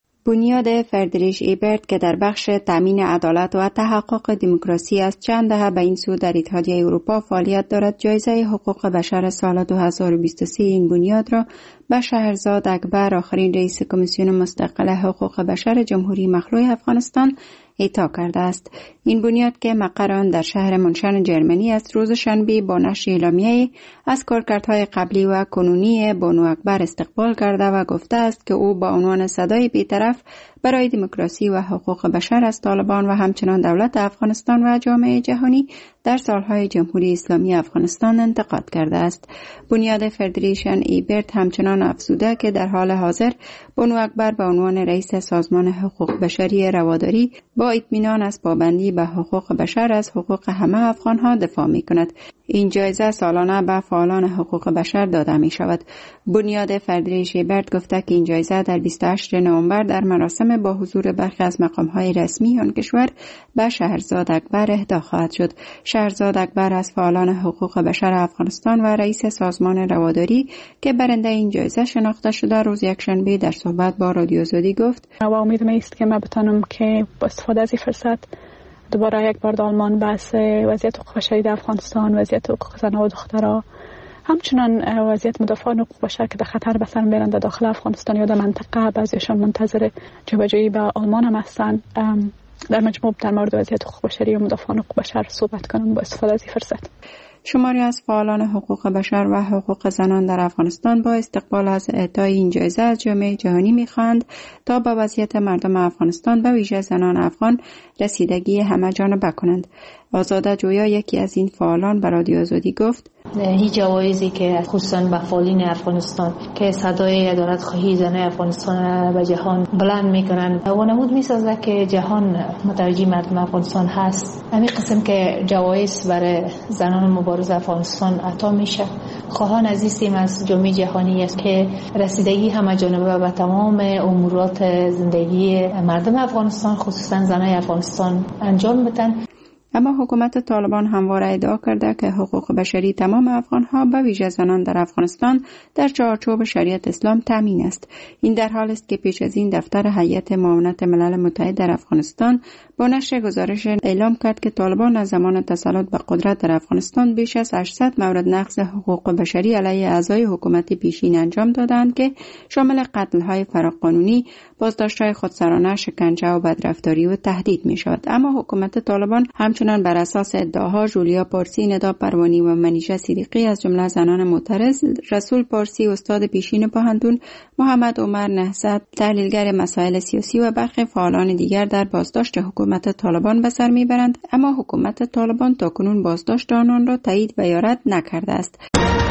بنیاد فردریش ایبرت که در بخش تامین عدالت و تحقق دموکراسی از چند دهه به این سو در اتحادیه اروپا فعالیت دارد، جایزه حقوق بشر سال دو هزار و بیست و سه این بنیاد را به شهرزاد اکبر، آخرین رئیس کمیسیون مستقل حقوق بشر جمهوری مخلوع افغانستان، اعطا کرده است. این بنیاد که مقر آن در شهر منشن جرمنی است، روز شنبه با نشر اعلامیه از کارکردهای قبلی و کنونی بانو اکبر استقبال کرده و گفته است که او با عنوان صدای بی‌طرف برای دموکراسی و حقوق بشر از طالبان و همچنان دولت افغانستان و جامعه جهانی در سالهای جمهوری اسلامی افغانستان انتقاد کرده است. بنیاد فدریشن ایبرت همچنان افزوده که در حال حاضر بانو اکبر به عنوان رئیس سازمان حقوق بشری رواداری با اطمینان از پابندی به حقوق بشر از حقوق همه افغانها دفاع می کند. این جایزه سالانه به فعالان حقوق بشر داده می شود. بنیاد فدریش ایبرت گفته که این جایزه در بیست و هشتم نوامبر در مراسم با حضور برخی از مقام‌های رسمی آن کشور به شهرزاد اکبر اهدا خواهد شد. شهرزاد اکبر از فعالان حقوق بشر افغانستان و رئیس سازمان رواداری که برنده این جایزه شناخته شده، روز یکشنبه در صحبت با رادیو آزادی گفت:
و امیدم است که ما بتونم که با استفاده از این فرصت دوباره یک بار در آلمان بحث وضعیت حقوق بشری در افغانستان، وضعیت حقوق زنان و دخترها، همچنان وضعیت مدافعان حقوق بشر که در خطر به سر میبرند در داخل افغانستان یا در منطقه، بعضیشان منتظر جابجایی به آلمان هم هستند، در مجموع در مورد وضعیت حقوق بشری و مدافعان حقوق بشر صحبت کنم با استفاده از این فرصت.
شماری از فعالان حقوق بشر و حقوق زنان در افغانستان با استقبال از اعطای این جایزه از جامعه جهانی می‌خواهند تا به وضعیت مردم افغانستان به ویژه زنان افغان رسیدگی همه جانبه کنند. آزاده جویا یکی از این فعالان به رادیو آزادی گفت:
هیچ جوایزی که خصوصا به فعالین افغانستان که صدای عدالت خواهی زنان افغانستان به جهان بلند میکنند و نمود میسازه که جهان متوجه مردم افغانستان هست. همین قسم که جوایز برای زنان مبارز افغانستان عطا میشه، خواهان عزیزیم از جامعه جهانی است که رسیدگی همه جانبه به تمام امورات زندگی مردم افغانستان خصوصا زنان افغانستان انجام بدن.
اما حکومت طالبان همواره ادعا کرده که حقوق بشری تمام افغانها به ویژه زنان در افغانستان در چارچوب شریعت اسلام تامین است. این در حال است که پیش از این دفتر هیئت معاونت ملل متحد در افغانستان با نشر گزارش اعلام کرد که طالبان از زمان تسلط به قدرت در افغانستان بیش از هشتصد مورد نقض حقوق بشری علیه اعضای حکومت پیشین انجام دادند که شامل قتل‌های فراقانونی، بازداشت‌های خودسرانه، شکنجه و بدرفتاری و تهدید می‌شود. اما حکومت طالبان همچنان بر اساس ادعاها جولیا پارسی، ندا پروانی و منیژه صدیقی از جمله زنان معترض، رسول پارسی استاد پیشین پوهنتون، محمد عمر نهضت تحلیلگر مسائل سیاسی و برخی فعالان دیگر در بازداشت حکومت طالبان به سر میبرند، اما حکومت طالبان تاکنون بازداشت آنان را تایید و یا رد نکرده است.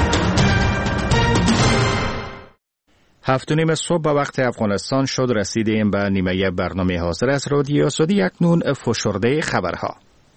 هفت و نیم صبح به وقت افغانستان شد. رسیدیم به نیمه برنامه حاضر از رادیو سعودی. اکنون فشرده خبرها.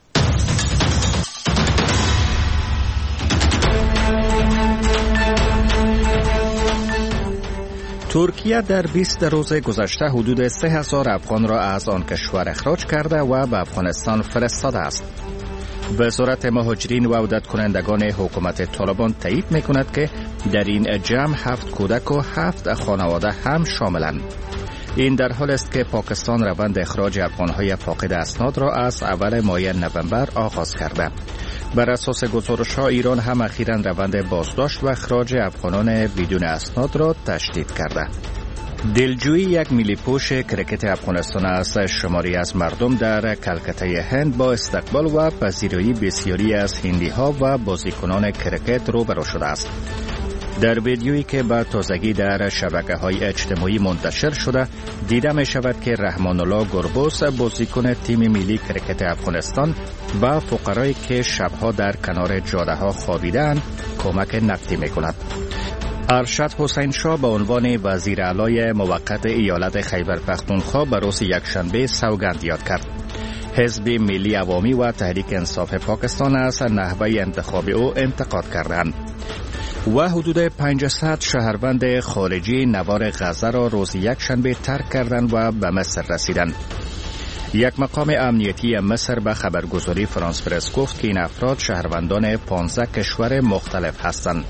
ترکیه در بیست روز گذشته حدود سه هزار افغان را از آن کشور اخراج کرده و به افغانستان فرستاده است. وزارت مهاجرین و عودت کنندگان حکومت طالبان تایید می‌کند که در این جمع هفت کودک و هفت خانواده هم شاملند. این در حال است که پاکستان روند اخراج افغان‌های فاقد اسناد را از اول ماه نوامبر آغاز کرده. بر اساس گزارش‌ها ایران هم اخیراً روند بازداشت و اخراج افغانان بدون اسناد را تشدید کرده. دلجویی یک میلی‌پوش کرکت افغانستان از شماری از مردم در کلکته هند با استقبال و پذیرایی بسیاری از هندی‌ها و بازیکنان کرکت روبرو شده است. در ویدیویی که به تازگی در شبکه‌های اجتماعی منتشر شده دیده می شود که رحمان الله گربوس بازیکن تیم ملی کرکت افغانستان و فقرایی که شبها در کنار جاده‌ها خوابیده‌اند کمک نقدی می کند. ارشد حسین شاه به عنوان وزیر اعلی موقت ایالت خیبر پختونخوا به روز یکشنبه سوگند یاد کرد. حزب ملی عوامی و تحریک انصاف پاکستان از نحوه انتخاب او انتقاد کردند و حدود پانصد شهروند خارجی نوار غزه را روز یکشنبه ترک کردند و به مصر رسیدند. یک مقام امنیتی مصر به خبرگزاری فرانس پرس گفت که این افراد شهروندان پانزده کشور مختلف هستند.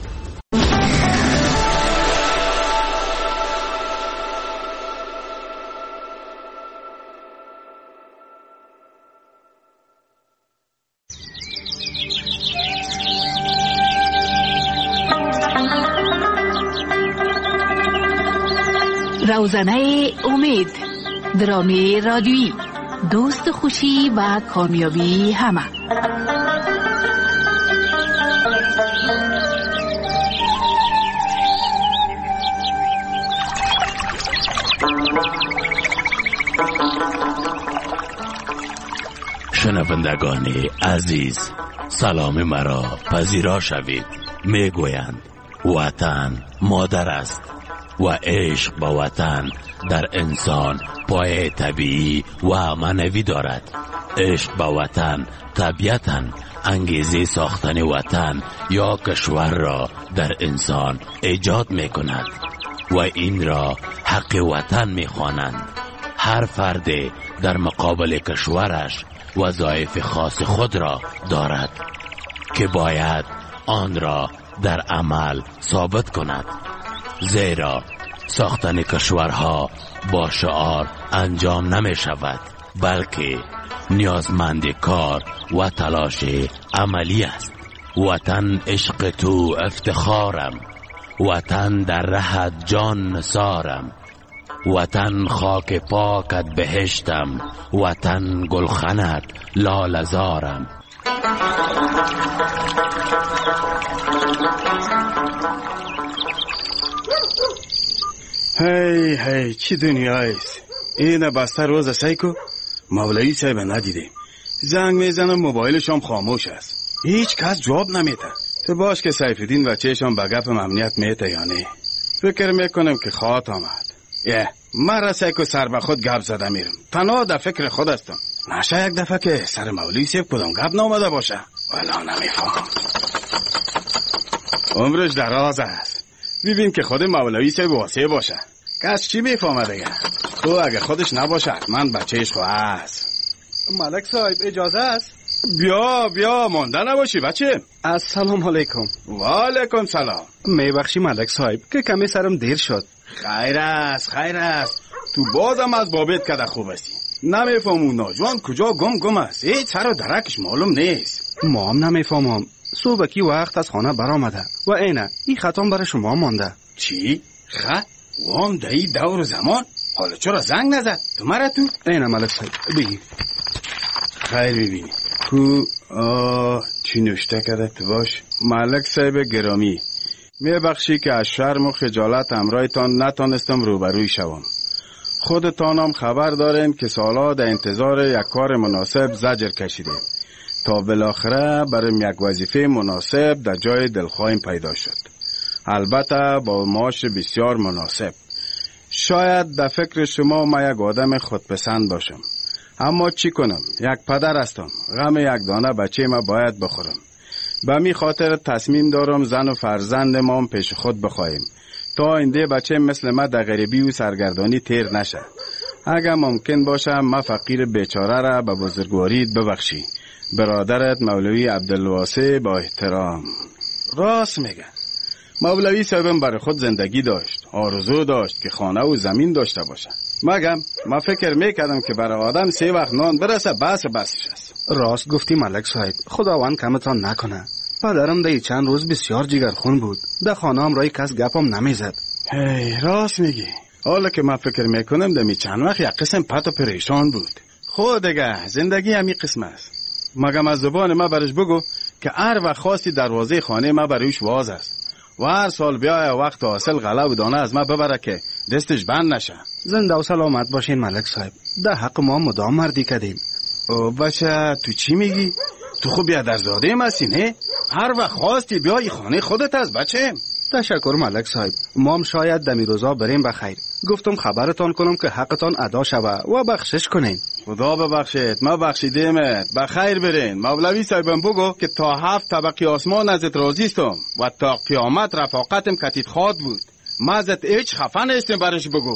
روزنه امید، درامی رادیویی، دوست خوشی و کامیابی همه.
شنوندگان عزیز، سلام مرا پذیرا شوید. میگویند وطن مادر است و عشق با وطن در انسان پایه طبیعی و معنوی دارد. عشق با وطن طبیعتاً انگیزه ساختن وطن یا کشور را در انسان ایجاد می کند و این را حق وطن می خوانند. هر فرد در مقابل کشورش وظایف خاص خود را دارد که باید آن را در عمل ثابت کند، زیرا ساختن کشورها با شعار انجام نمی شود، بلکه نیازمند کار و تلاش عملی است. وطن عشق تو افتخارم، وطن در رهت جان نثارم، وطن خاک پاکت بهشتم، وطن گلخنت لاله‌زارم.
هی هی چی دنیایست؟ این بسته روز سیکو مولوی صاحب ندیدیم. زنگ میزنم موبایلش هم خاموش است، هیچ کس جواب نمیده. تو باش که سیفالدین و چهشم به گپم امنیت میته یا نه؟ فکر میکنم که خواهد آمد. یه مرا سیکو سر به خود گپ زده میرم، تنها در فکر خود هستم. نشه یک دفعه که سر مولوی صاحب کدام گپ نامده باشه. والا نمیفهم، عمرش دراز است. ببین که خود مولوی صاحب واسه باشه، کس چی میفهمه دیگه؟ تو اگه خودش نباشه حتما بچهش خو هست.
ملک صاحب اجازه است؟
بیا بیا مانده نباشی بچه.
السلام علیکم.
و علیکم سلام.
میبخشی ملک صاحب که کمی سرم دیر شد.
خیر است خیر است. تو بازم از بابت کده خوب هستی. نمیفهمون ناجوان کجا گم گم است. هیچ سر و درکش معلوم نیست.
ما هم نمیفهمم. صبحکی وقت از خانه برآمده و اینه این خطام برای شما مانده.
چی؟ خط؟ وام دایی دور زمان؟ حالا چرا زنگ نزد؟ تو مرا تو؟
اینه ملک صاحب بگی.
خیر ببینی کو آه چی نوشته کده تو باش. ملک صاحب گرامی، میبخشی که از شرم و خجالت امرایتان نتانستم روبروی شوم. خودتانم خبر دارین که سالا در انتظار یک کار مناسب زجر کشیدیم تا بالاخره برای یک وظیفه مناسب در جای دلخواهیم پیدا شد. البته با معاش بسیار مناسب. شاید در فکر شما ما یک آدم خودپسند باشم، اما چی کنم؟ یک پدر هستم. غم یک دانه بچه ما باید بخورم. به می خاطر تصمیم دارم زن و فرزند ما پیش خود بخواهیم تا آینده بچه مثل ما در غریبی و سرگردانی تیر نشه. اگر ممکن باشه ما فقیر بیچاره را به بزرگوارید ببخشی. برادرت مولوی عبدالواسع با احترام. راست میگه. مولوی صاحبم برای خود زندگی داشت، آرزو داشت که خانه و زمین داشته باشه. مگم ما فکر میکردم که برای آدم سه وقت نان برسه بس بسش است.
راست گفتی ملک صاحب، خداوند کمتان نکنه. پدرم در چند روز بسیار جگرخون بود. در خانه هم رای کس گپم نمیزد.
هی راست میگی. حالا که من فکر میکنم دمی چند وقت یک قسم پت و پریشان بود. خود دیگه زندگی همی قسم است. مگم از زبان ما برش بگو که هر وقت خواستی دروازه خانه ما برویش واز است و هر سال بیای وقت حاصل غله و دانه از ما ببره که دستش بند نشه.
زنده و سلامت باشین ملک صاحب. در حق ما مدام مردی کردیم.
او بچه تو چی میگی؟ تو خوب بیادرزاده هستی نه؟ هر وقت خواستی بیای خانه خودت از بچه.
تشکر ملک صاحب. ما هم شاید دمی روزا بریم بخیر. گفتم خبرتان کنم که حقتان ادا شوه و بخشش کنین.
خدا ببخشید، ما بخشیدیمت. بخیر برین. مولوی صاحبم بگو که تا هفت طبقی آسمان ازت راضی استم و تا قیامت رفاقتم کتید خواد بود. ما ازت هیچ خفه نیستم برش بگو.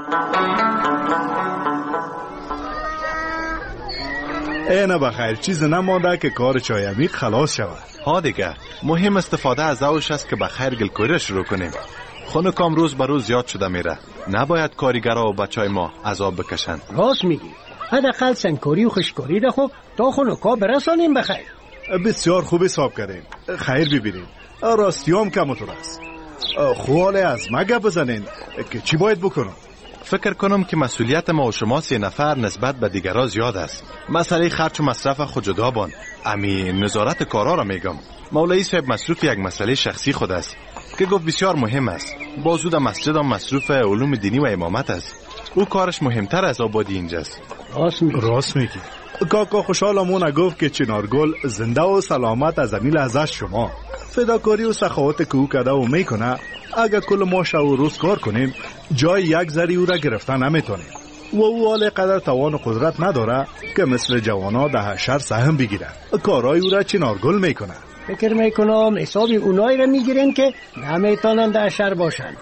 اینه بخیر چیز نمانده که کار چایمی خلاص شود.
ها دیگه مهم استفاده از اوش است که بخیر گلکوری شروع کنیم. خونکام روز به روز زیاد شده میره. نباید کارگرها و بچای ما عذاب بکشند.
راست میگی. حداقل سنگکاری و خشکاری را خب تا خونکا برسانیم بخیر.
بسیار خوب حساب کردیم. خیر ببینیم. راستیام کمتر است. خواله از ما گپ بزنین که چی باید بکنم؟
فکر کنم که مسئولیت ما و شما سه نفر نسبت به دیگرها زیاد است. مسئله خرچ و مصرف خود جدا بان. امی نظارت کارا را میگم. مولوی صاحب مصروف یک مسئله شخصی خود است که گفت بسیار مهم است. بازود مسجد هم مصروف علوم دینی و امامت است. او کارش مهمتر از آبادی اینجاست.
راست میگی. راست میگی. کاکا خوشحالمون گفت که چنارگل زنده و سلامت از این لحظه شما. فداکاری و سخاوت که او کرده و میکنه اگر کل ما شب و روز کار کنیم جای یک ذره او را گرفتن نمیتونیم و او حال قدر توان و قدرت نداره که مثل جوانا ده حشر سهم بگیره. کارای او را چنارگل میکنه.
فکر میکنم حساب اونایی را میگیرن که نمیتونن ده حشر باشن.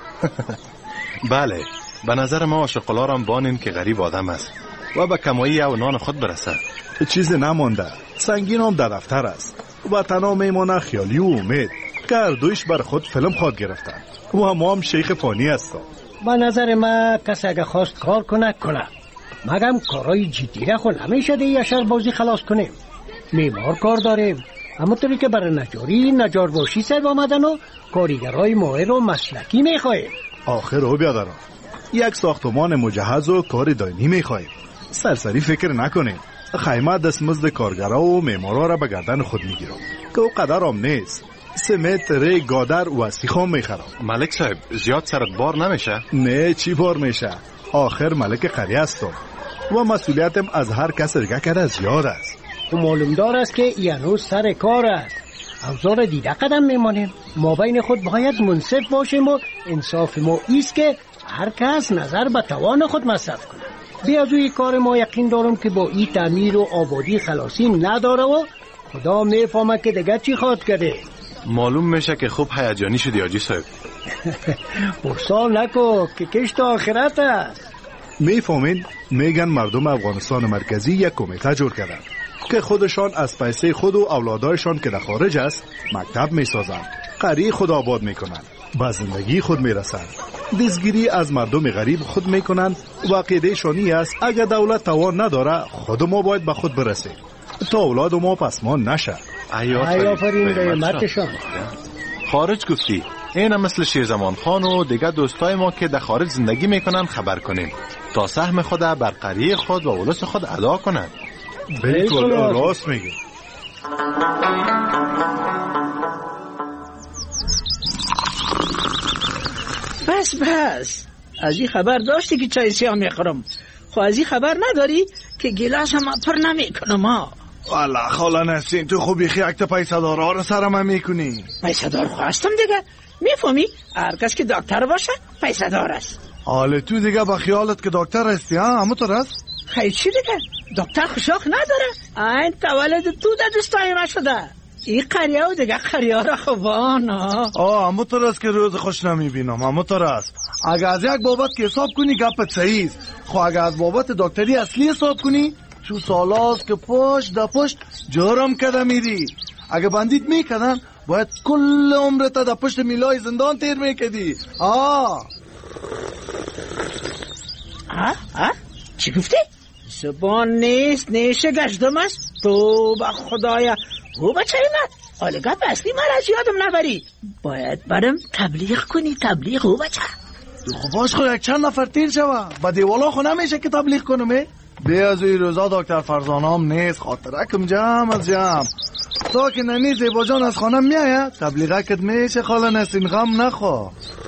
بله به نظر ما شقلارم بانین که غریب آدم است و به کمایی او نان خود برسه.
چیز نمانده. سنگین هم در دفتر است و تنها میمانه خیالی و امید که هر دویش بر خود فیلم خواد گرفتن و ما هم شیخ فانی هستم.
به نظر ما کسی اگه خواست کار کنه کنه، مگم کارهای جدی را خود نمیشه دیگه یشر بازی خلاص کنیم. میمار کار داریم، همونطوری که برای نجاری نجار باشی سر آمدن و کاریگرهای ماهر و مسلکی میخواهیم.
آخر رو بیادرم یک ساختمان مجهز و کار دائمی میخواهیم. سرسری فکر نکنیم. خیمه دستمزد کارگرها و معمارا را به گردن خود میگیرم که او قدر هم نیست. سمت ری گادر و سیخام میخرم.
ملک صاحب زیاد سرت بار نمیشه؟
نه چی بار میشه؟ آخر ملک قریه هستم و مسئولیتم از هر کس رگه کرده زیاد است.
تو معلوم دار است که یعنی سر کار است. اوزار دیده قدم میمانیم. ما بین خود باید منصف باشیم و انصاف ما ایست که هر کس نظر به توان خود مصرف کنه. بیازوی کار ما یقین دارم که با این تعمیر و آبادی خلاصی نداره و خدا میفهمه که دیگه چی خواد کرده.
معلوم میشه که خوب هیجانی شدی حاجی صاحب.
پرسال نکو که کشت آخرت است.
میفهمین؟ میگن مردم افغانستان مرکزی یک کمیته جور کردن که خودشان از پیسه خود و اولادایشان که در خارج است مکتب میسازند، قریه خود آباد میکنند، به زندگی خود میرسند، دزگیری از مردم غریب خود میکنند و عقیده شانی است اگر دولت توان نداره خود ما باید به خود برسیم تا اولاد ما پسمان نشه.
آفرین قیمتشان.
خارج گفتی این مثل شیرزمان خان و دیگه دوستای ما که در خارج زندگی میکنن خبر کنیم تا سهم خود بر قریه خود و اولس خود ادا کنند.
بالکل راست میگی.
بس بس از این خبر داشتی که چای سیاه میخورم، خو از این خبر نداری که گلاس هم پر نمیکنم ها.
والا خاله نسین تو خوبی خیلی تا پیسه دارا رو سرم میکنی.
پیسه دار خواستم دیگه، میفهمی؟ هر کس که دکتر باشه پیسه دار است.
حالا تو دیگه با خیالت که دکتر هستی ها؟ همون طور است؟
خیلی چی دیگه؟ دکتر خوشاق نداره. این تولد تو در دوستای ما شده. این قریه و دیگه قریه را خوبان ها.
آه همون طور است که روز خوش نمیبینم. همون طور است. اگه از یک بابت که حساب کنی گپت صحیح است، خو اگه از بابت دکتری اصلی حساب کنی شو سالاست که پشت دا پشت جرم کده میری. اگه بندیت میکدن باید کل عمرت دا پشت میلای زندان تیر میکدی. آه
آه آه چی گفتی؟ زبان نیست نیشه گشتم است. تو با خدایا او بچه من حالا گپ اصلی من از یادم نبری. باید برم تبلیغ کنی. تبلیغ او بچه
خب باش خو یک چند نفر تیر شوه با دیوالا خو نمیشه که تبلیغ کنم. بی از این روزا دکتر فرزانه هم نیست، خاطرکم جمع از جمع. تا که ننی زیبا جان از خانم میایه تبلیغکت میشه. خاله نسین غم نخوا.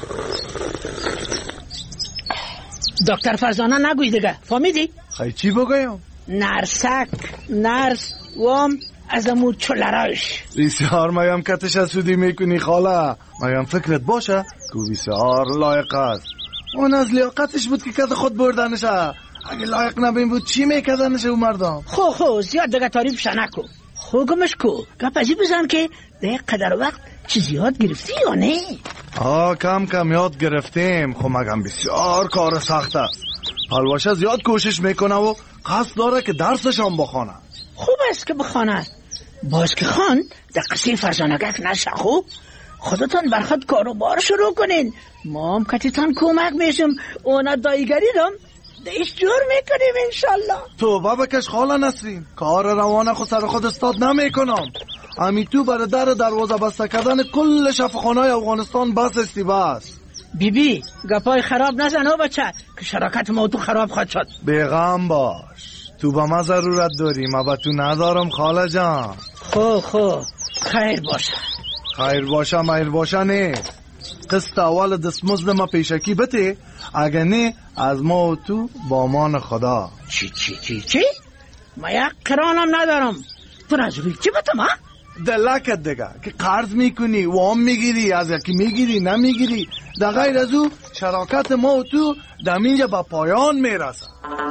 دکتر فرزانه نگوی دیگه، فهمیدی؟
خیلی چی بگویم؟
نرسک نرس وام از امو چلراش.
بسیار مایم کتش حسودی میکنی خاله. مایم فکرت باشه که بسیار لایق است. اون از لیاقتش بود که کت خود بردنشه. اگه لایق نبین بود چی میکردنشه او مردم؟
خو خو زیاد دیگه تعریفش نکو. خو گمش کو گپ ازی بزن که ده قدر وقت چیزی یاد گرفتی یا نه؟
آه کم کم یاد گرفتیم. خو مگم بسیار کار سخت است. حلواشه زیاد کوشش میکنه و قصد داره که درسش هم بخونه.
خوب است که بخونه. باز که خان در قصه فرزانگک نشه. خوب خودتان برخد کاروبار شروع کنین. ما هم کتیتان کمک میشم. اونا دایگری دم دیش جور میکنیم انشالله.
تو بابا کش خاله نسرین کار روانه خود سر خود استاد نمیکنم. امی تو برای در دروازه بسته کردن کل شفاخانه‌های افغانستان بس استی بس.
بی بی گپای خراب نزن او بچه که شراکت ما تو خراب خواهد شد.
بیغم باش تو با ما ضرورت داری ما با تو ندارم خاله جان.
خو خو خیر باشه.
خیر باشه میر باشه نه. قسط اول دستمزد ما پیشکی بده. اگه نه از ما و تو با مان خدا.
چی چی چی چی؟ ما یک قرانم ندارم. تو از روی چی بتم ها؟
دلکت دیگه که قرض میکنی وام میگیری از یکی میگیری نمیگیری. در غیر از او شراکت ما و تو دمینجا با پایان میرسه.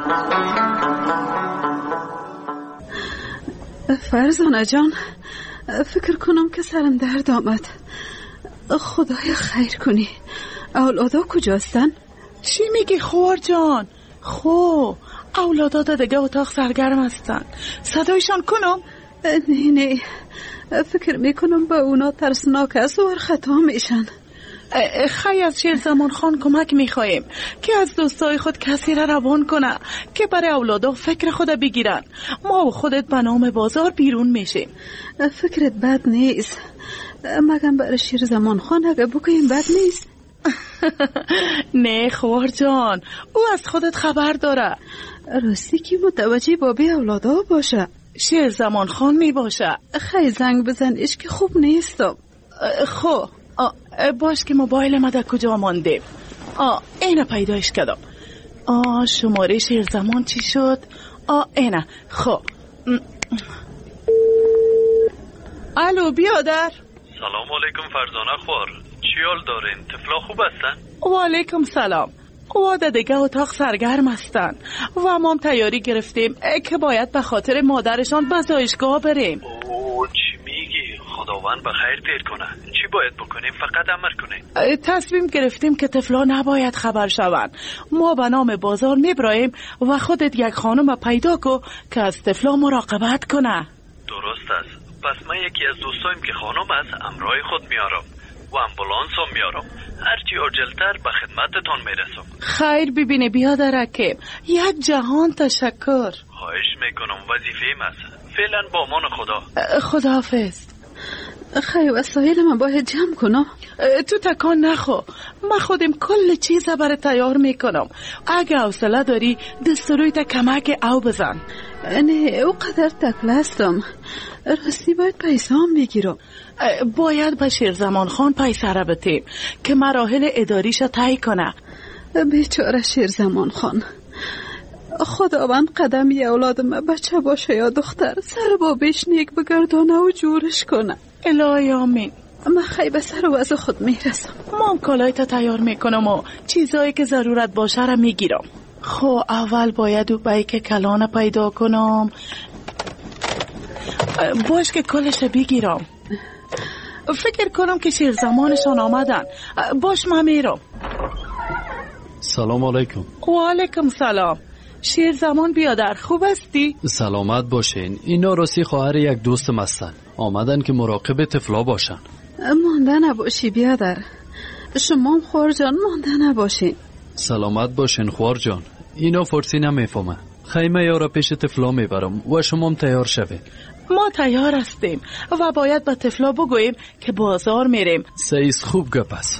فرزانه جان فکر کنم که سرم درد آمد. خدایا خیر کنی. اولادا کجاستن؟
چی میگی خوار جان؟ خو اولادا دا دیگه اتاق سرگرم هستن. صدایشان کنم؟
نه نه فکر میکنم با اونا ترسناک است و خطا میشن.
خیلی از شیرزمان خان کمک میخوایم که از دوستای خود کسی را روان کنه که برای اولادا فکر خود بگیرن. ما و خودت به نام بازار بیرون میشیم.
فکرت بد نیست مگم برای شیرزمان خان اگه بگویم بد نیست.
نه خوار جان او از خودت خبر داره.
راستی که متوجه بابی اولادا باشه.
شیرزمان خان می باشه.
خیلی زنگ بزنیش که خوب نیستم.
خب باش که موبایل ما در کجا مانده. آه اینه پیدایش کردم. آه شماره شیرزمان چی شد؟ آه اینه. خب الو بیادر.
سلام علیکم فرزانه خوار. چی حال دارین؟ طفلا خوب هستن؟
و علیکم سلام. و دیگه اتاق سرگرم هستن و ما هم تیاری گرفتیم که باید به خاطر مادرشان به زایشگاه بریم.
اوه چی میگی؟ خداوند به خیر تیر کنه. چی چی باید بکنیم؟ فقط امر کنیم.
تصمیم گرفتیم که طفلا نباید خبر شوند. ما به نام بازار میبراییم و خودت یک خانم پیدا کو که از طفلا مراقبت کنه.
درست است. پس من یکی از دوستایم که خانم است همراه خود میارم و امبولانس هم میارم. هرچی عاجلتر به خدمتتان میرسم.
خیر ببینی بیادر حکیم، یک جهان تشکر.
خواهش میکنم، وظیفه‌ام است. فعلا با امان خدا.
خداحافظ.
خیر وسایل من باید جمع کنم.
تو تکان نخو، من خودم کل چیز برای تیار میکنم. اگه حوصله داری دستروی تا کمک او بزن.
نه او قدر تکل هستم، راستی باید پیسه هم بگیرم.
باید به شیرزمان خان پیسه را بتیم که مراحل اداریش طی کنه.
بیچاره شیرزمان خان، خداوند قدمی اولادم بچه باشه یا دختر سر با بیش نیک بگردانه و جورش کنه.
الهی آمین.
من خیلی به سر وضع خود میرسم.
من کالای تا تیار میکنم و چیزایی که ضرورت باشه را میگیرم. خب اول باید او بیک کلان پیدا کنم. باش که کلش بگیرم. فکر کنم که شیر زمانشان آمدن. باش من میرم.
سلام علیکم.
و علیکم سلام. شیر زمان بیادر، خوب هستی؟
سلامت باشین. اینا راستی خواهر یک دوستم هستن، آمدن که مراقب طفلا باشن.
مانده نباشی بیادر، شما هم خوار جان مانده نباشین.
سلامت باشین خوار جان. اینا فارسی نمیفهمه. خیمه یارا پیش طفلا میبرم و شما هم تیار شوید.
ما تیار هستیم و باید به طفلا بگوییم که بازار میریم.
سیز خوب گپ است.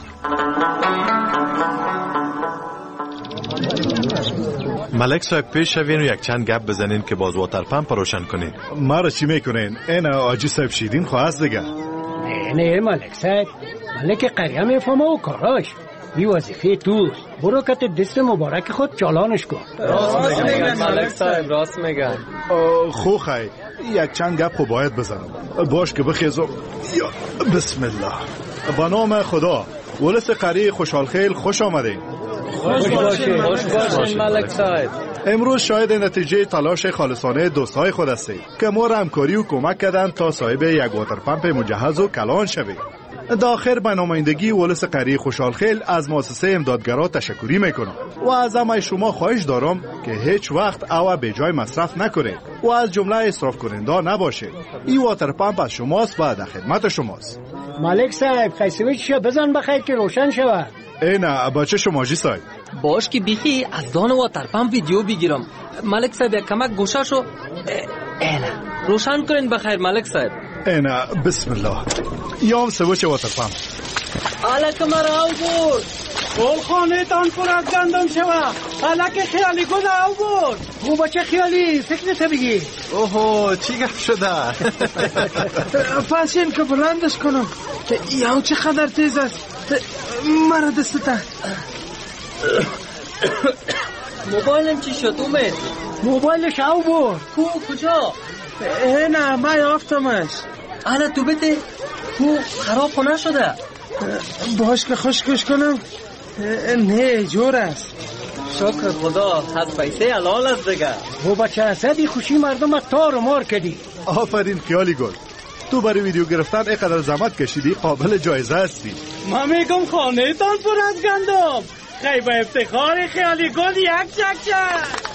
ملک صاحب پیش شوین و یک چند گپ بزنین که باز واتر پمپ روشن کنین.
ما را چی میکنین؟ اینا آجی صاحب شیدین خواست دیگه.
نه نه ملک صاحب، ملک قریه میفهمه و کاراش. بی وظیفه توست. برو کت دست مبارک خود چالانش کن.
راست میگن ملک صاحب، راست میگن.
خو خیر یک چند گپ خو باید بزنم. باش که بخیزم. یا بسم الله. با نام خدا. ولس قریه خوشحال خیل خوش آمدین.
خوش باشین. خوش باشین ملک صاحب.
امروز شاید نتیجه تلاش خالصانه دوستای خود هستید که ما را همکاری و کمک کردن تا صاحب یک واتر پمپ مجهز و کلان شویم. داخل به نمایندگی ولس قریه خوشحال خیل از مؤسسه امدادگرا تشکری میکنم و از همه شما خواهش دارم که هیچ وقت او به جای مصرف نکنید و از جمله اسراف کننده نباشید. این واتر پمپ از شماست و در خدمت شماست.
ملک صاحب خیسویچشو بزن بخیر که روشن شود.
اینا بچه شما جی صاحب.
باش که بیخی از دان واتر پمپ ویدیو بگیرم. ملک صاحب یک کمک گوشاشو اینا روشن کنین بخیر ملک صاحب.
اینا بسم الله. یام سوچ واتر پمپ.
الک مرا او بود.
گل خانه تان پر از گندم شوا. الک خیالی گل او بود. او بچه خیالی فکرت بگی.
اوهو چی گپ شده؟
پس این که بلندش کنم که یاو چه خدر تیز است. مرا دستتا.
موبایلم چی شد اومد؟
موبایلش او بود.
کو کجا؟
نه ما یافتمش.
حالا تو بده کو خراب کنه شده.
باش که خوشکش کنم. نه جور است.
شکر خدا از پیسه حلال است دیگه.
او بچه اسدی خوشی مردم تار و مار کردی.
آفرین خیالی گل. تو برای ویدیو گرفتن اینقدر زحمت کشیدی قابل جایزه هستی.
من میگم خانه تان پر از گندم. خیلی با افتخار خیالی گل یک چک چک.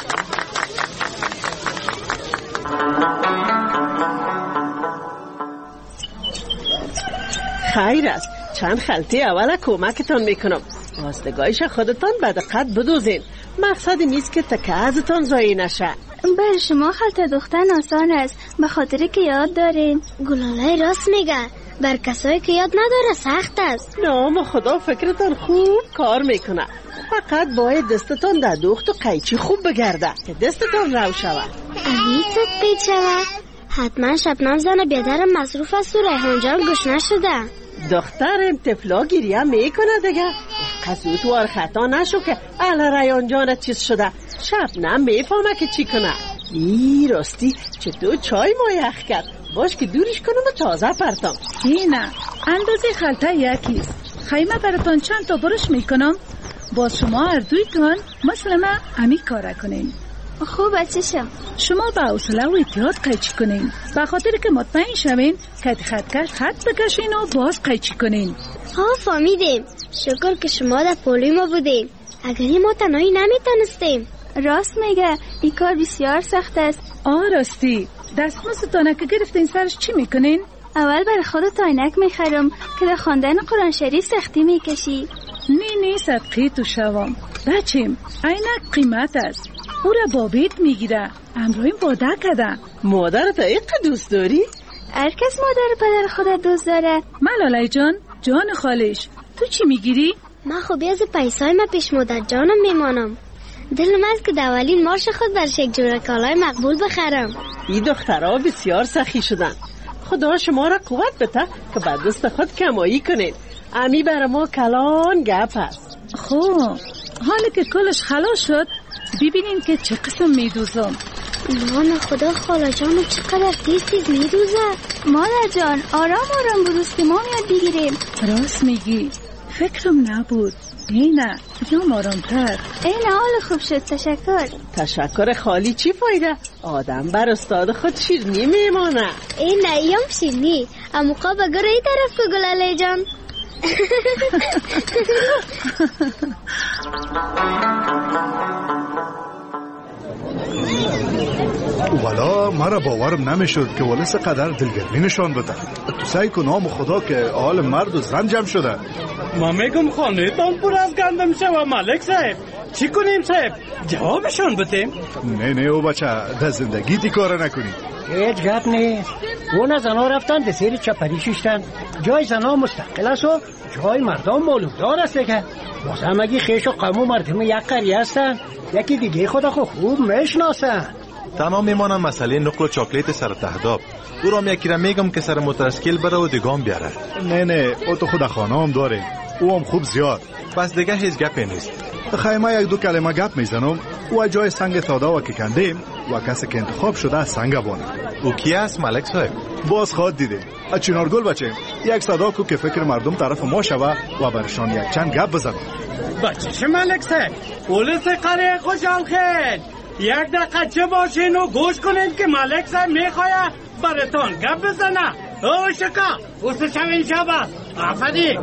خیر است، چند خلطه اول کمکتان میکنم. راستگاهیش خودتان به دقت بدوزین. مقصد نیست که تکه ازتان ضایع نشه.
بر شما خلطه دوختن آسان است، به خاطر که یاد دارین. گلالای راست میگن، بر کسایی که یاد نداره سخت است.
نام خدا فکرتان خوب کار میکنه. فقط باید دستتان در دوخت و قیچی خوب بگرده که دستتان رو شود.
اوید زد قید شود. حتما شبنم زن بیادر مصروف است و ریحان جان گوش نشده.
دخترم طفلا گریه میکنه دیگه. قصوت وار خطا نشو که اهل ریحان جانت چیز شده. شبنم میفهمه که چی کنه. ای راستی چطور چای ما یخ کرد. باش که دورش کنم و تازه پرتم.
نه اندازه خلطه یکیست. خیمه براتون چند تا برش میکنم. باز شما اردویتون مثل من امی کاره کنین.
خوب چشم.
شما با حوصله و احتیاط قیچی کنین، به خاطر که مطمئن شوین که خطکش خط بکشین و باز قیچی کنین.
ها فهمیدیم. شکر که شما در پولوی ما بودین. اگری ما تنهایی نمیتونستیم. راست میگه، این کار بسیار سخت است.
آه راستی، دستمزدتانه که گرفتین سرش چی میکنین؟
اول برای خودت عینک میخرم که در خواندن قرآن شریف سختی میکشی.
نی نی صدقی تو شوام بچیم، عینک قیمت است، او را بابیت میگیره، امرویم باده کده.
مادرت ایقه دوست داری؟
هر کس مادر پدر خودت دوست داره.
ملاله جان، جان خالش، تو چی میگیری؟
من خوبی از پیسای ما پیش مادر جانم میمانم. دلم از که دولین مارش خود برش یک جوره کالای مقبول بخرم.
این دخترها بسیار سخی شدن. خدا شما را قوت بده که به دست خود کمایی کنید. امی برای ما کلان گپ هست.
خب حالا که کلش خلاص شد ببینین که چه قسم میدوزم.
نان خدا خالا جانو چقدر تیز تیز میدوزه. مادر جان آرام آرام بروز که ما میاد بگیریم.
راست میگی، فکرم نبود. اینه بیام آرامتر.
این حال خوب شد، تشکر.
تشکر خالی چی فایده؟ آدم بر استاد خود شیرنی میمانه.
این نیم شیرنی اموقا بگر ای طرف که گلاله جان.
والا مرا باورم نمیشد که ولس قدر دلگرمی نشان بده. تو سعی کن نام خدا که حال مرد و زن جمع شده.
ما میگم خانهتان پر از گندم شوه ملک صاحب. چی کنیم صاحب؟ جوابشون بدیم؟
نه نه او بچه در زندگی تی کار نکنی.
هیچ گپ نیست. اون زنا رفتن ده سیر چپری ششتن. جای زنا مستقل است و جای مردم مولودار است دیگه. بازم اگه خیش و قمو مردم یک قریه هستن یکی دیگه خدا خود خوب میشناسن.
تنها میمانم مسئله نقل و چاکلیت سر تهداب. او را یکی را میگم که سر مترسکیل بره و دیگام بیاره.
نه نه او تو خود خانه هم داره، او هم خوب زیاد.
پس دیگه هیچ گپی نیست.
خیمه یک دو کلمه گپ میزنم و جای سنگ تادا و که کندیم و کسی که انتخاب شده سنگ بانه.
او کی است ملک صاحب؟
باز خواد دیده چنارگل بچه یک صدا کو که فکر مردم طرف ما شوه و برشان یک چند گپ بزنم.
بچه ملک صاحب پولیس قریه خوشحال خیر. یک دقیقه چه باشین و گوش کنین که ملک صاحب میخواه براتون گپ بزنه. او شکا اوست شوین شبه آفدی.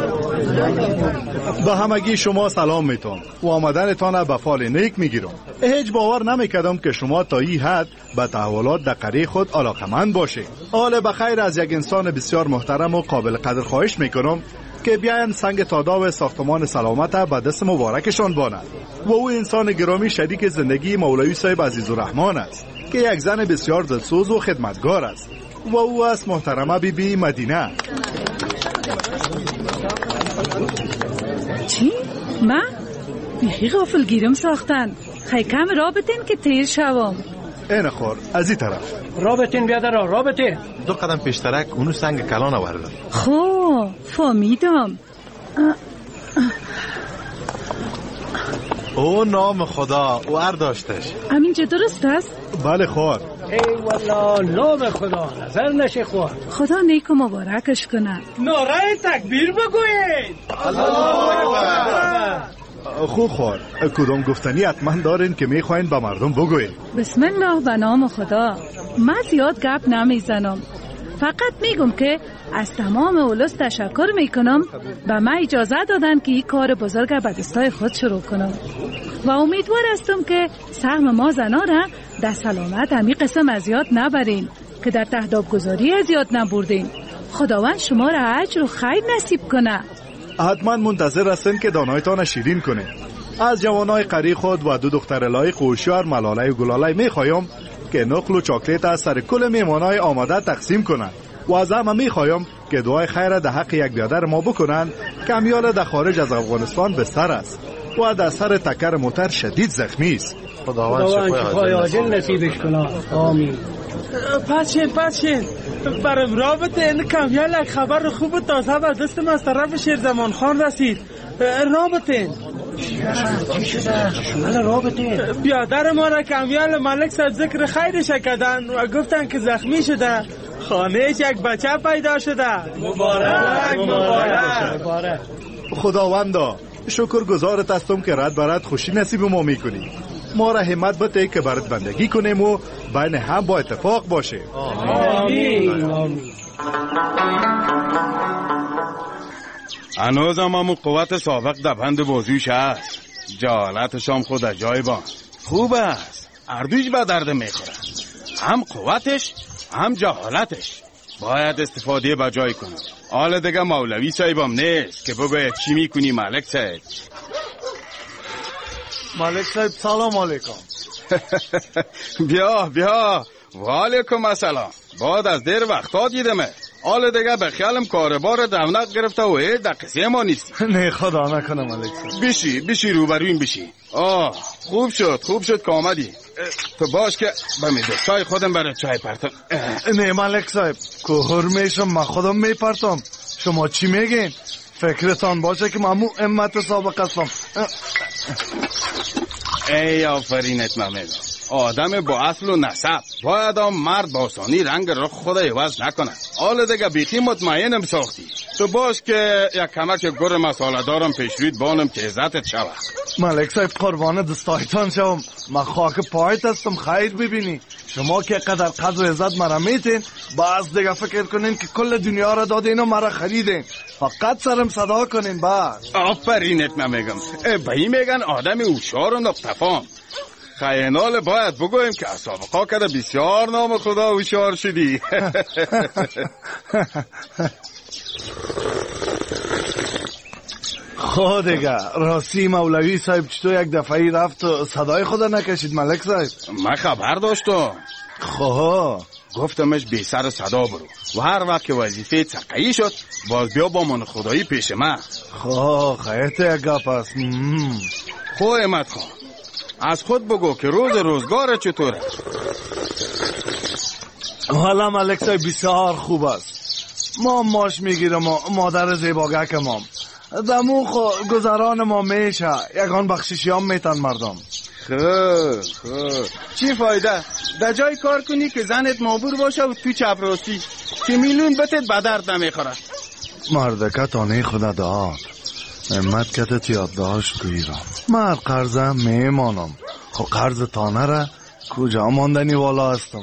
به همگی شما سلام میتون و آمدنتان به فال نیک میگیرم. هیچ باور نمیکردم که شما تا این حد به تحولات در قریه خود علاقمند باشه. حال بخیر از یک انسان بسیار محترم و قابل قدر خواهش میکنم که بیاین سنگ تادا و ساختمان سلامت به دست مبارکشان باند. و او انسان گرامی شریک زندگی مولوی صاحب عزیزالرحمن است که یک زن بسیار دلسوز و خدمتگار است و او است محترمه بی بی مدینه.
چی؟ من؟ بیخی غافل گیرم ساختن. خیلی کم را بتین که تیر شوام.
این خور از این طرف
رابطین بیادر را رابطین.
دو قدم پیشترک اونو سنگ کلان آورده.
خب فهمیدم.
او نام خدا او ار داشتش.
همین چه درست است؟
بله خور.
ای والا نام خدا نظر نشه خور.
خدا نیک و مبارکش کنه.
نعره تکبیر بگوید. الله اکبر.
خوب خور. کدام گفتنی حتما دارین که میخواین به مردم بگوین؟
بسم الله به نام خدا. من زیاد گپ نمیزنم، فقط میگم که از تمام اولس تشکر میکنم به من اجازه دادن که این کار بزرگ به دستای خود شروع کنم و امیدوار هستم که سهم ما زنا را در سلامت همی قسم از یاد نبرین که در تهداب گذاری از یاد نبردین. خداوند شما را اجر و خیر نصیب کنه.
حتما منتظر هستن که دانایتان شیرین کنه. از جوانای قری خود و دو دختر لایق و هوشیار ملاله و گلاله میخوایم که نقل و چاکلیت از سر کل میمانای آماده تقسیم کنند و از همه میخوایم که دعای خیر در حق یک بیادر ما بکنن که امیال در خارج از افغانستان به سر است و در سر تکر موتر شدید زخمی است.
خداوند شفای
عاجل نصیبش کنه. آمین.
پسشین پسشین برم رابطه این کمیال یک خبر خوب تازه به دستم از طرف شیرزمان خان رسید. رابطه
چی شده؟ شمال رابطه
بیادر ما را کمیال ملک صاحب ذکر خیرش کردن و گفتن که زخمی شده، خانهش یک بچه پیدا شده. مبارک مبارک.
خداوندا شکر گزارت هستم که رد برد خوشی نصیب ما میکنی. ما را همت بده که برات بندگی کنیم و بین هم با اتفاق باشه.
آمین. هنوز هم همون قوت سابق در بند بازوش هست. جهالتش هم خود از جای بان خوب است. اردوش به درد میخوره، هم قوتش هم جهالتش. باید استفاده به جای کنم. حالا دیگه مولوی صاحبم نیست که بگوید چی میکنی ملک صاحب.
ملک صاحب سلام علیکم.
بیا بیا. و علیکم السلام. بعد از دیر وقتا دیدمه. حالا دیگه به خیالم کاربار دونق گرفته و ای در قصه ما نیستی.
نه خدا نکنه ملک صاحب.
بشی بشی روبرویم بشی. آه خوب شد خوب شد که آمدی. تو باش که به میدستای خودم برای چای پرتم.
نه ملک صاحب کهر میشم من خودم میپرتم. شما چی میگین؟ فکرتان باشه که ممو امت سابق هستم.
ای آفرینت ممیدم. آدم با اصل و نسب باید هم مرد با آسانی رنگ رخ خود عوض نکنه. حالا دیگه بیخی مطمئنم ساختی. تو باش که یک کمک گر مساله دارم پیشوید بانم که عزتت شود.
ملک صاحب قربان دستایتان شوم. من خاک پایت هستم خیر ببینی. شما که قدر قدر و عزت مرا میتین باز دیگه فکر کنین که کل دنیا را دادین و مرا خریدین. فقط سرم صدا کنین باز.
آفرینت نمیگم. به این میگن آدم هوشیار و نقطه‌فهم. خیانال باید بگویم که سابقا کده بسیار نام خدا هوشیار شدی.
خود دیگه راستی مولوی صاحب چطور یک دفعی رفت و صدای خدا نکشید ملک صاحب؟
من خبر داشتم.
خواه
گفتمش بی سر صدا برو و هر وقت که وظیفه تقیی شد باز بیا با من خدایی پیش من.
خواه خیلی یک گپ است.
خواه امت خواه از خود بگو که روز روزگار چطوره؟
حالا ملک صاحب بسیار خوب است. ما ماش میگیرم و مادر زیباگک مام دمو خو گذران ما میشه. یکان بخششی هم میتن مردم.
خوب خوب چی فایده؟ در جای کار کنی که زنت مابور باشه و تو چپراستی که میلیون بتت به درد نمیخوره.
مردکه تانه خدا داد امت کتت یاد داشت گویرم. من قرضم میمانم. خو قرض تانه را کجا ماندنی والا هستم.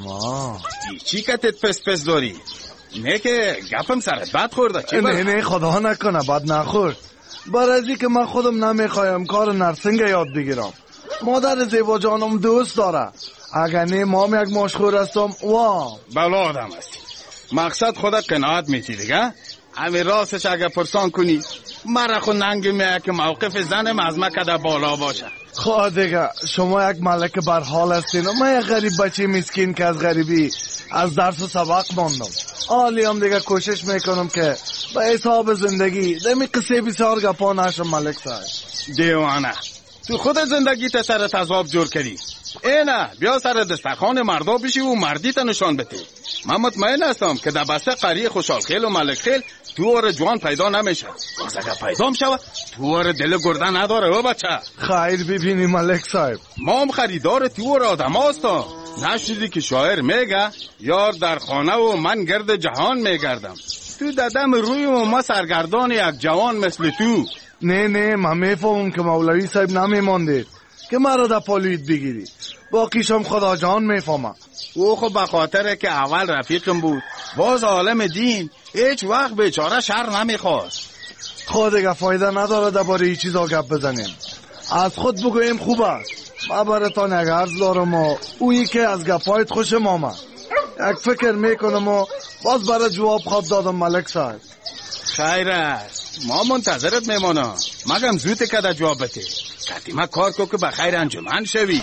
چی کتت پس پس داری؟ نه که گپم سرت بد خورده.
نه نه خدا نکنه بد نخورد. برازی که من خودم نمیخوایم کار نرسنگ یاد بگیرم. مادر زیبا جانم دوست داره. اگر نه مام یک مشخور هستم وام
بلا آدم هستی. مقصد خدا قناعت میتی دیگه. همین راستش اگر پرسان کنی مرا خود ننگی میه که موقف زنم از من کده بالا باشه.
خواه دیگه شما یک ملک برحال هستین و من یک غریب بچه مسکین که از غریبی از درس و سبق ماندم. حالی هم دیگه کوشش میکنم که به حساب زندگی دمی قصه بسیار گپا نشم ملک صاحب.
دیوانه تو خود زندگی تا سر تضاب جور کردی. اینه بیا سر دسترخوان مردا بشی و مردی تا نشان بده. من مطمئن هستم که در بسته قریه خوشحال خیل و ملک خیل تو اور جوان پیدا نمیشه. باز اگر پیدا میشه تو اور دل گرده نداره و بچه.
خیر ببینی ملک صاحب
ما هم خریدار تو اور آدم هستم. نشدی که شاعر میگه یار در خانه و من گرد جهان میگردم. تو ددم روی و ما سرگردان یک جوان مثل تو.
نه نه من میفهمم که مولوی صاحب نمیماندید که مرا در پالوید بگیری. باقیشم خدا جان میفهمم.
او خب به خاطر که اول رفیقم بود باز عالم دین هیچ وقت بیچاره شر نمیخواست.
خود دیگه فایده نداره درباره این چیزا گپ بزنیم. از خود بگویم خوب است. من براتان یک عرض دارم و اویی که از گپایت خوشم آمد. یک فکر میکنم و باز برای جواب خواب دادم ملک صاحب.
خیر است ما منتظرت میمانم. مگم زود که در جواب بده. قدیمه کار کو که بخیر انجمن شوی.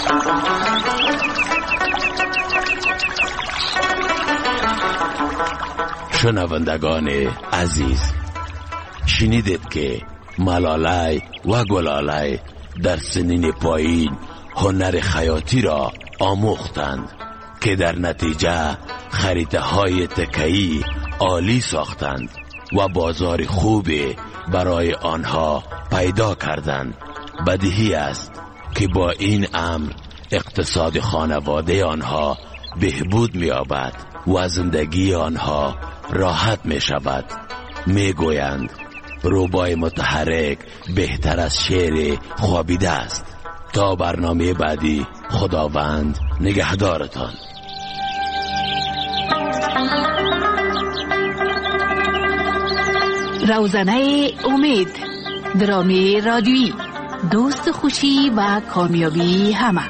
شنوندگان عزیز شنیدید که ملالای و گلالای در سنین پایین هنر خیاطی را آموختند که در نتیجه خریده های تکه‌ای عالی ساختند و بازار خوبی برای آنها پیدا کردند. بدیهی است که با این امر اقتصاد خانواده آنها بهبود می‌یابد و زندگی آنها راحت می شود. می گویند روبای متحرک بهتر از شعر خوابیده است. تا برنامه بعدی، خداوند نگهدارتان.
روزنه امید، درامی رادیویی، دوست خوشی و کامیابی همه.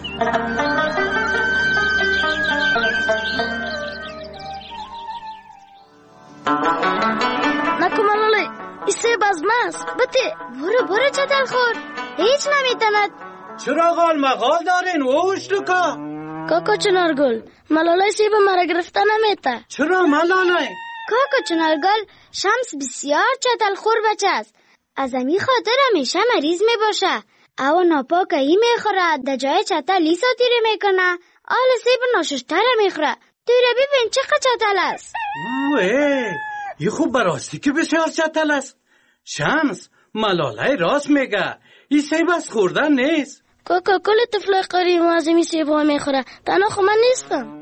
نکو ملاله ایسه بازماست بته برو برو چتل خور هیچ نمیتند.
چرا غال مغال دارین ووش لکا؟
کاکا چنارگل ملاله سیب مرا گرفته نمیته.
چرا ملاله؟
کاکا چنارگل شمس بسیار چتل خور بچه است. از امی خاطر همیشه مریض می باشه. او ناپاک ای میخوره در جای چتل ای ساتیره میکنه. آل سیب ناششتر میخوره. دیره ببین چقدر چتل است.
اوه ای خوب براستی که بسیار چتل است. شمس ملاله راست میگه. این سیب از خوردن نیست.
کاکا کل طفل قریب از امی سیب ها میخوره. تنها خو من نیستم.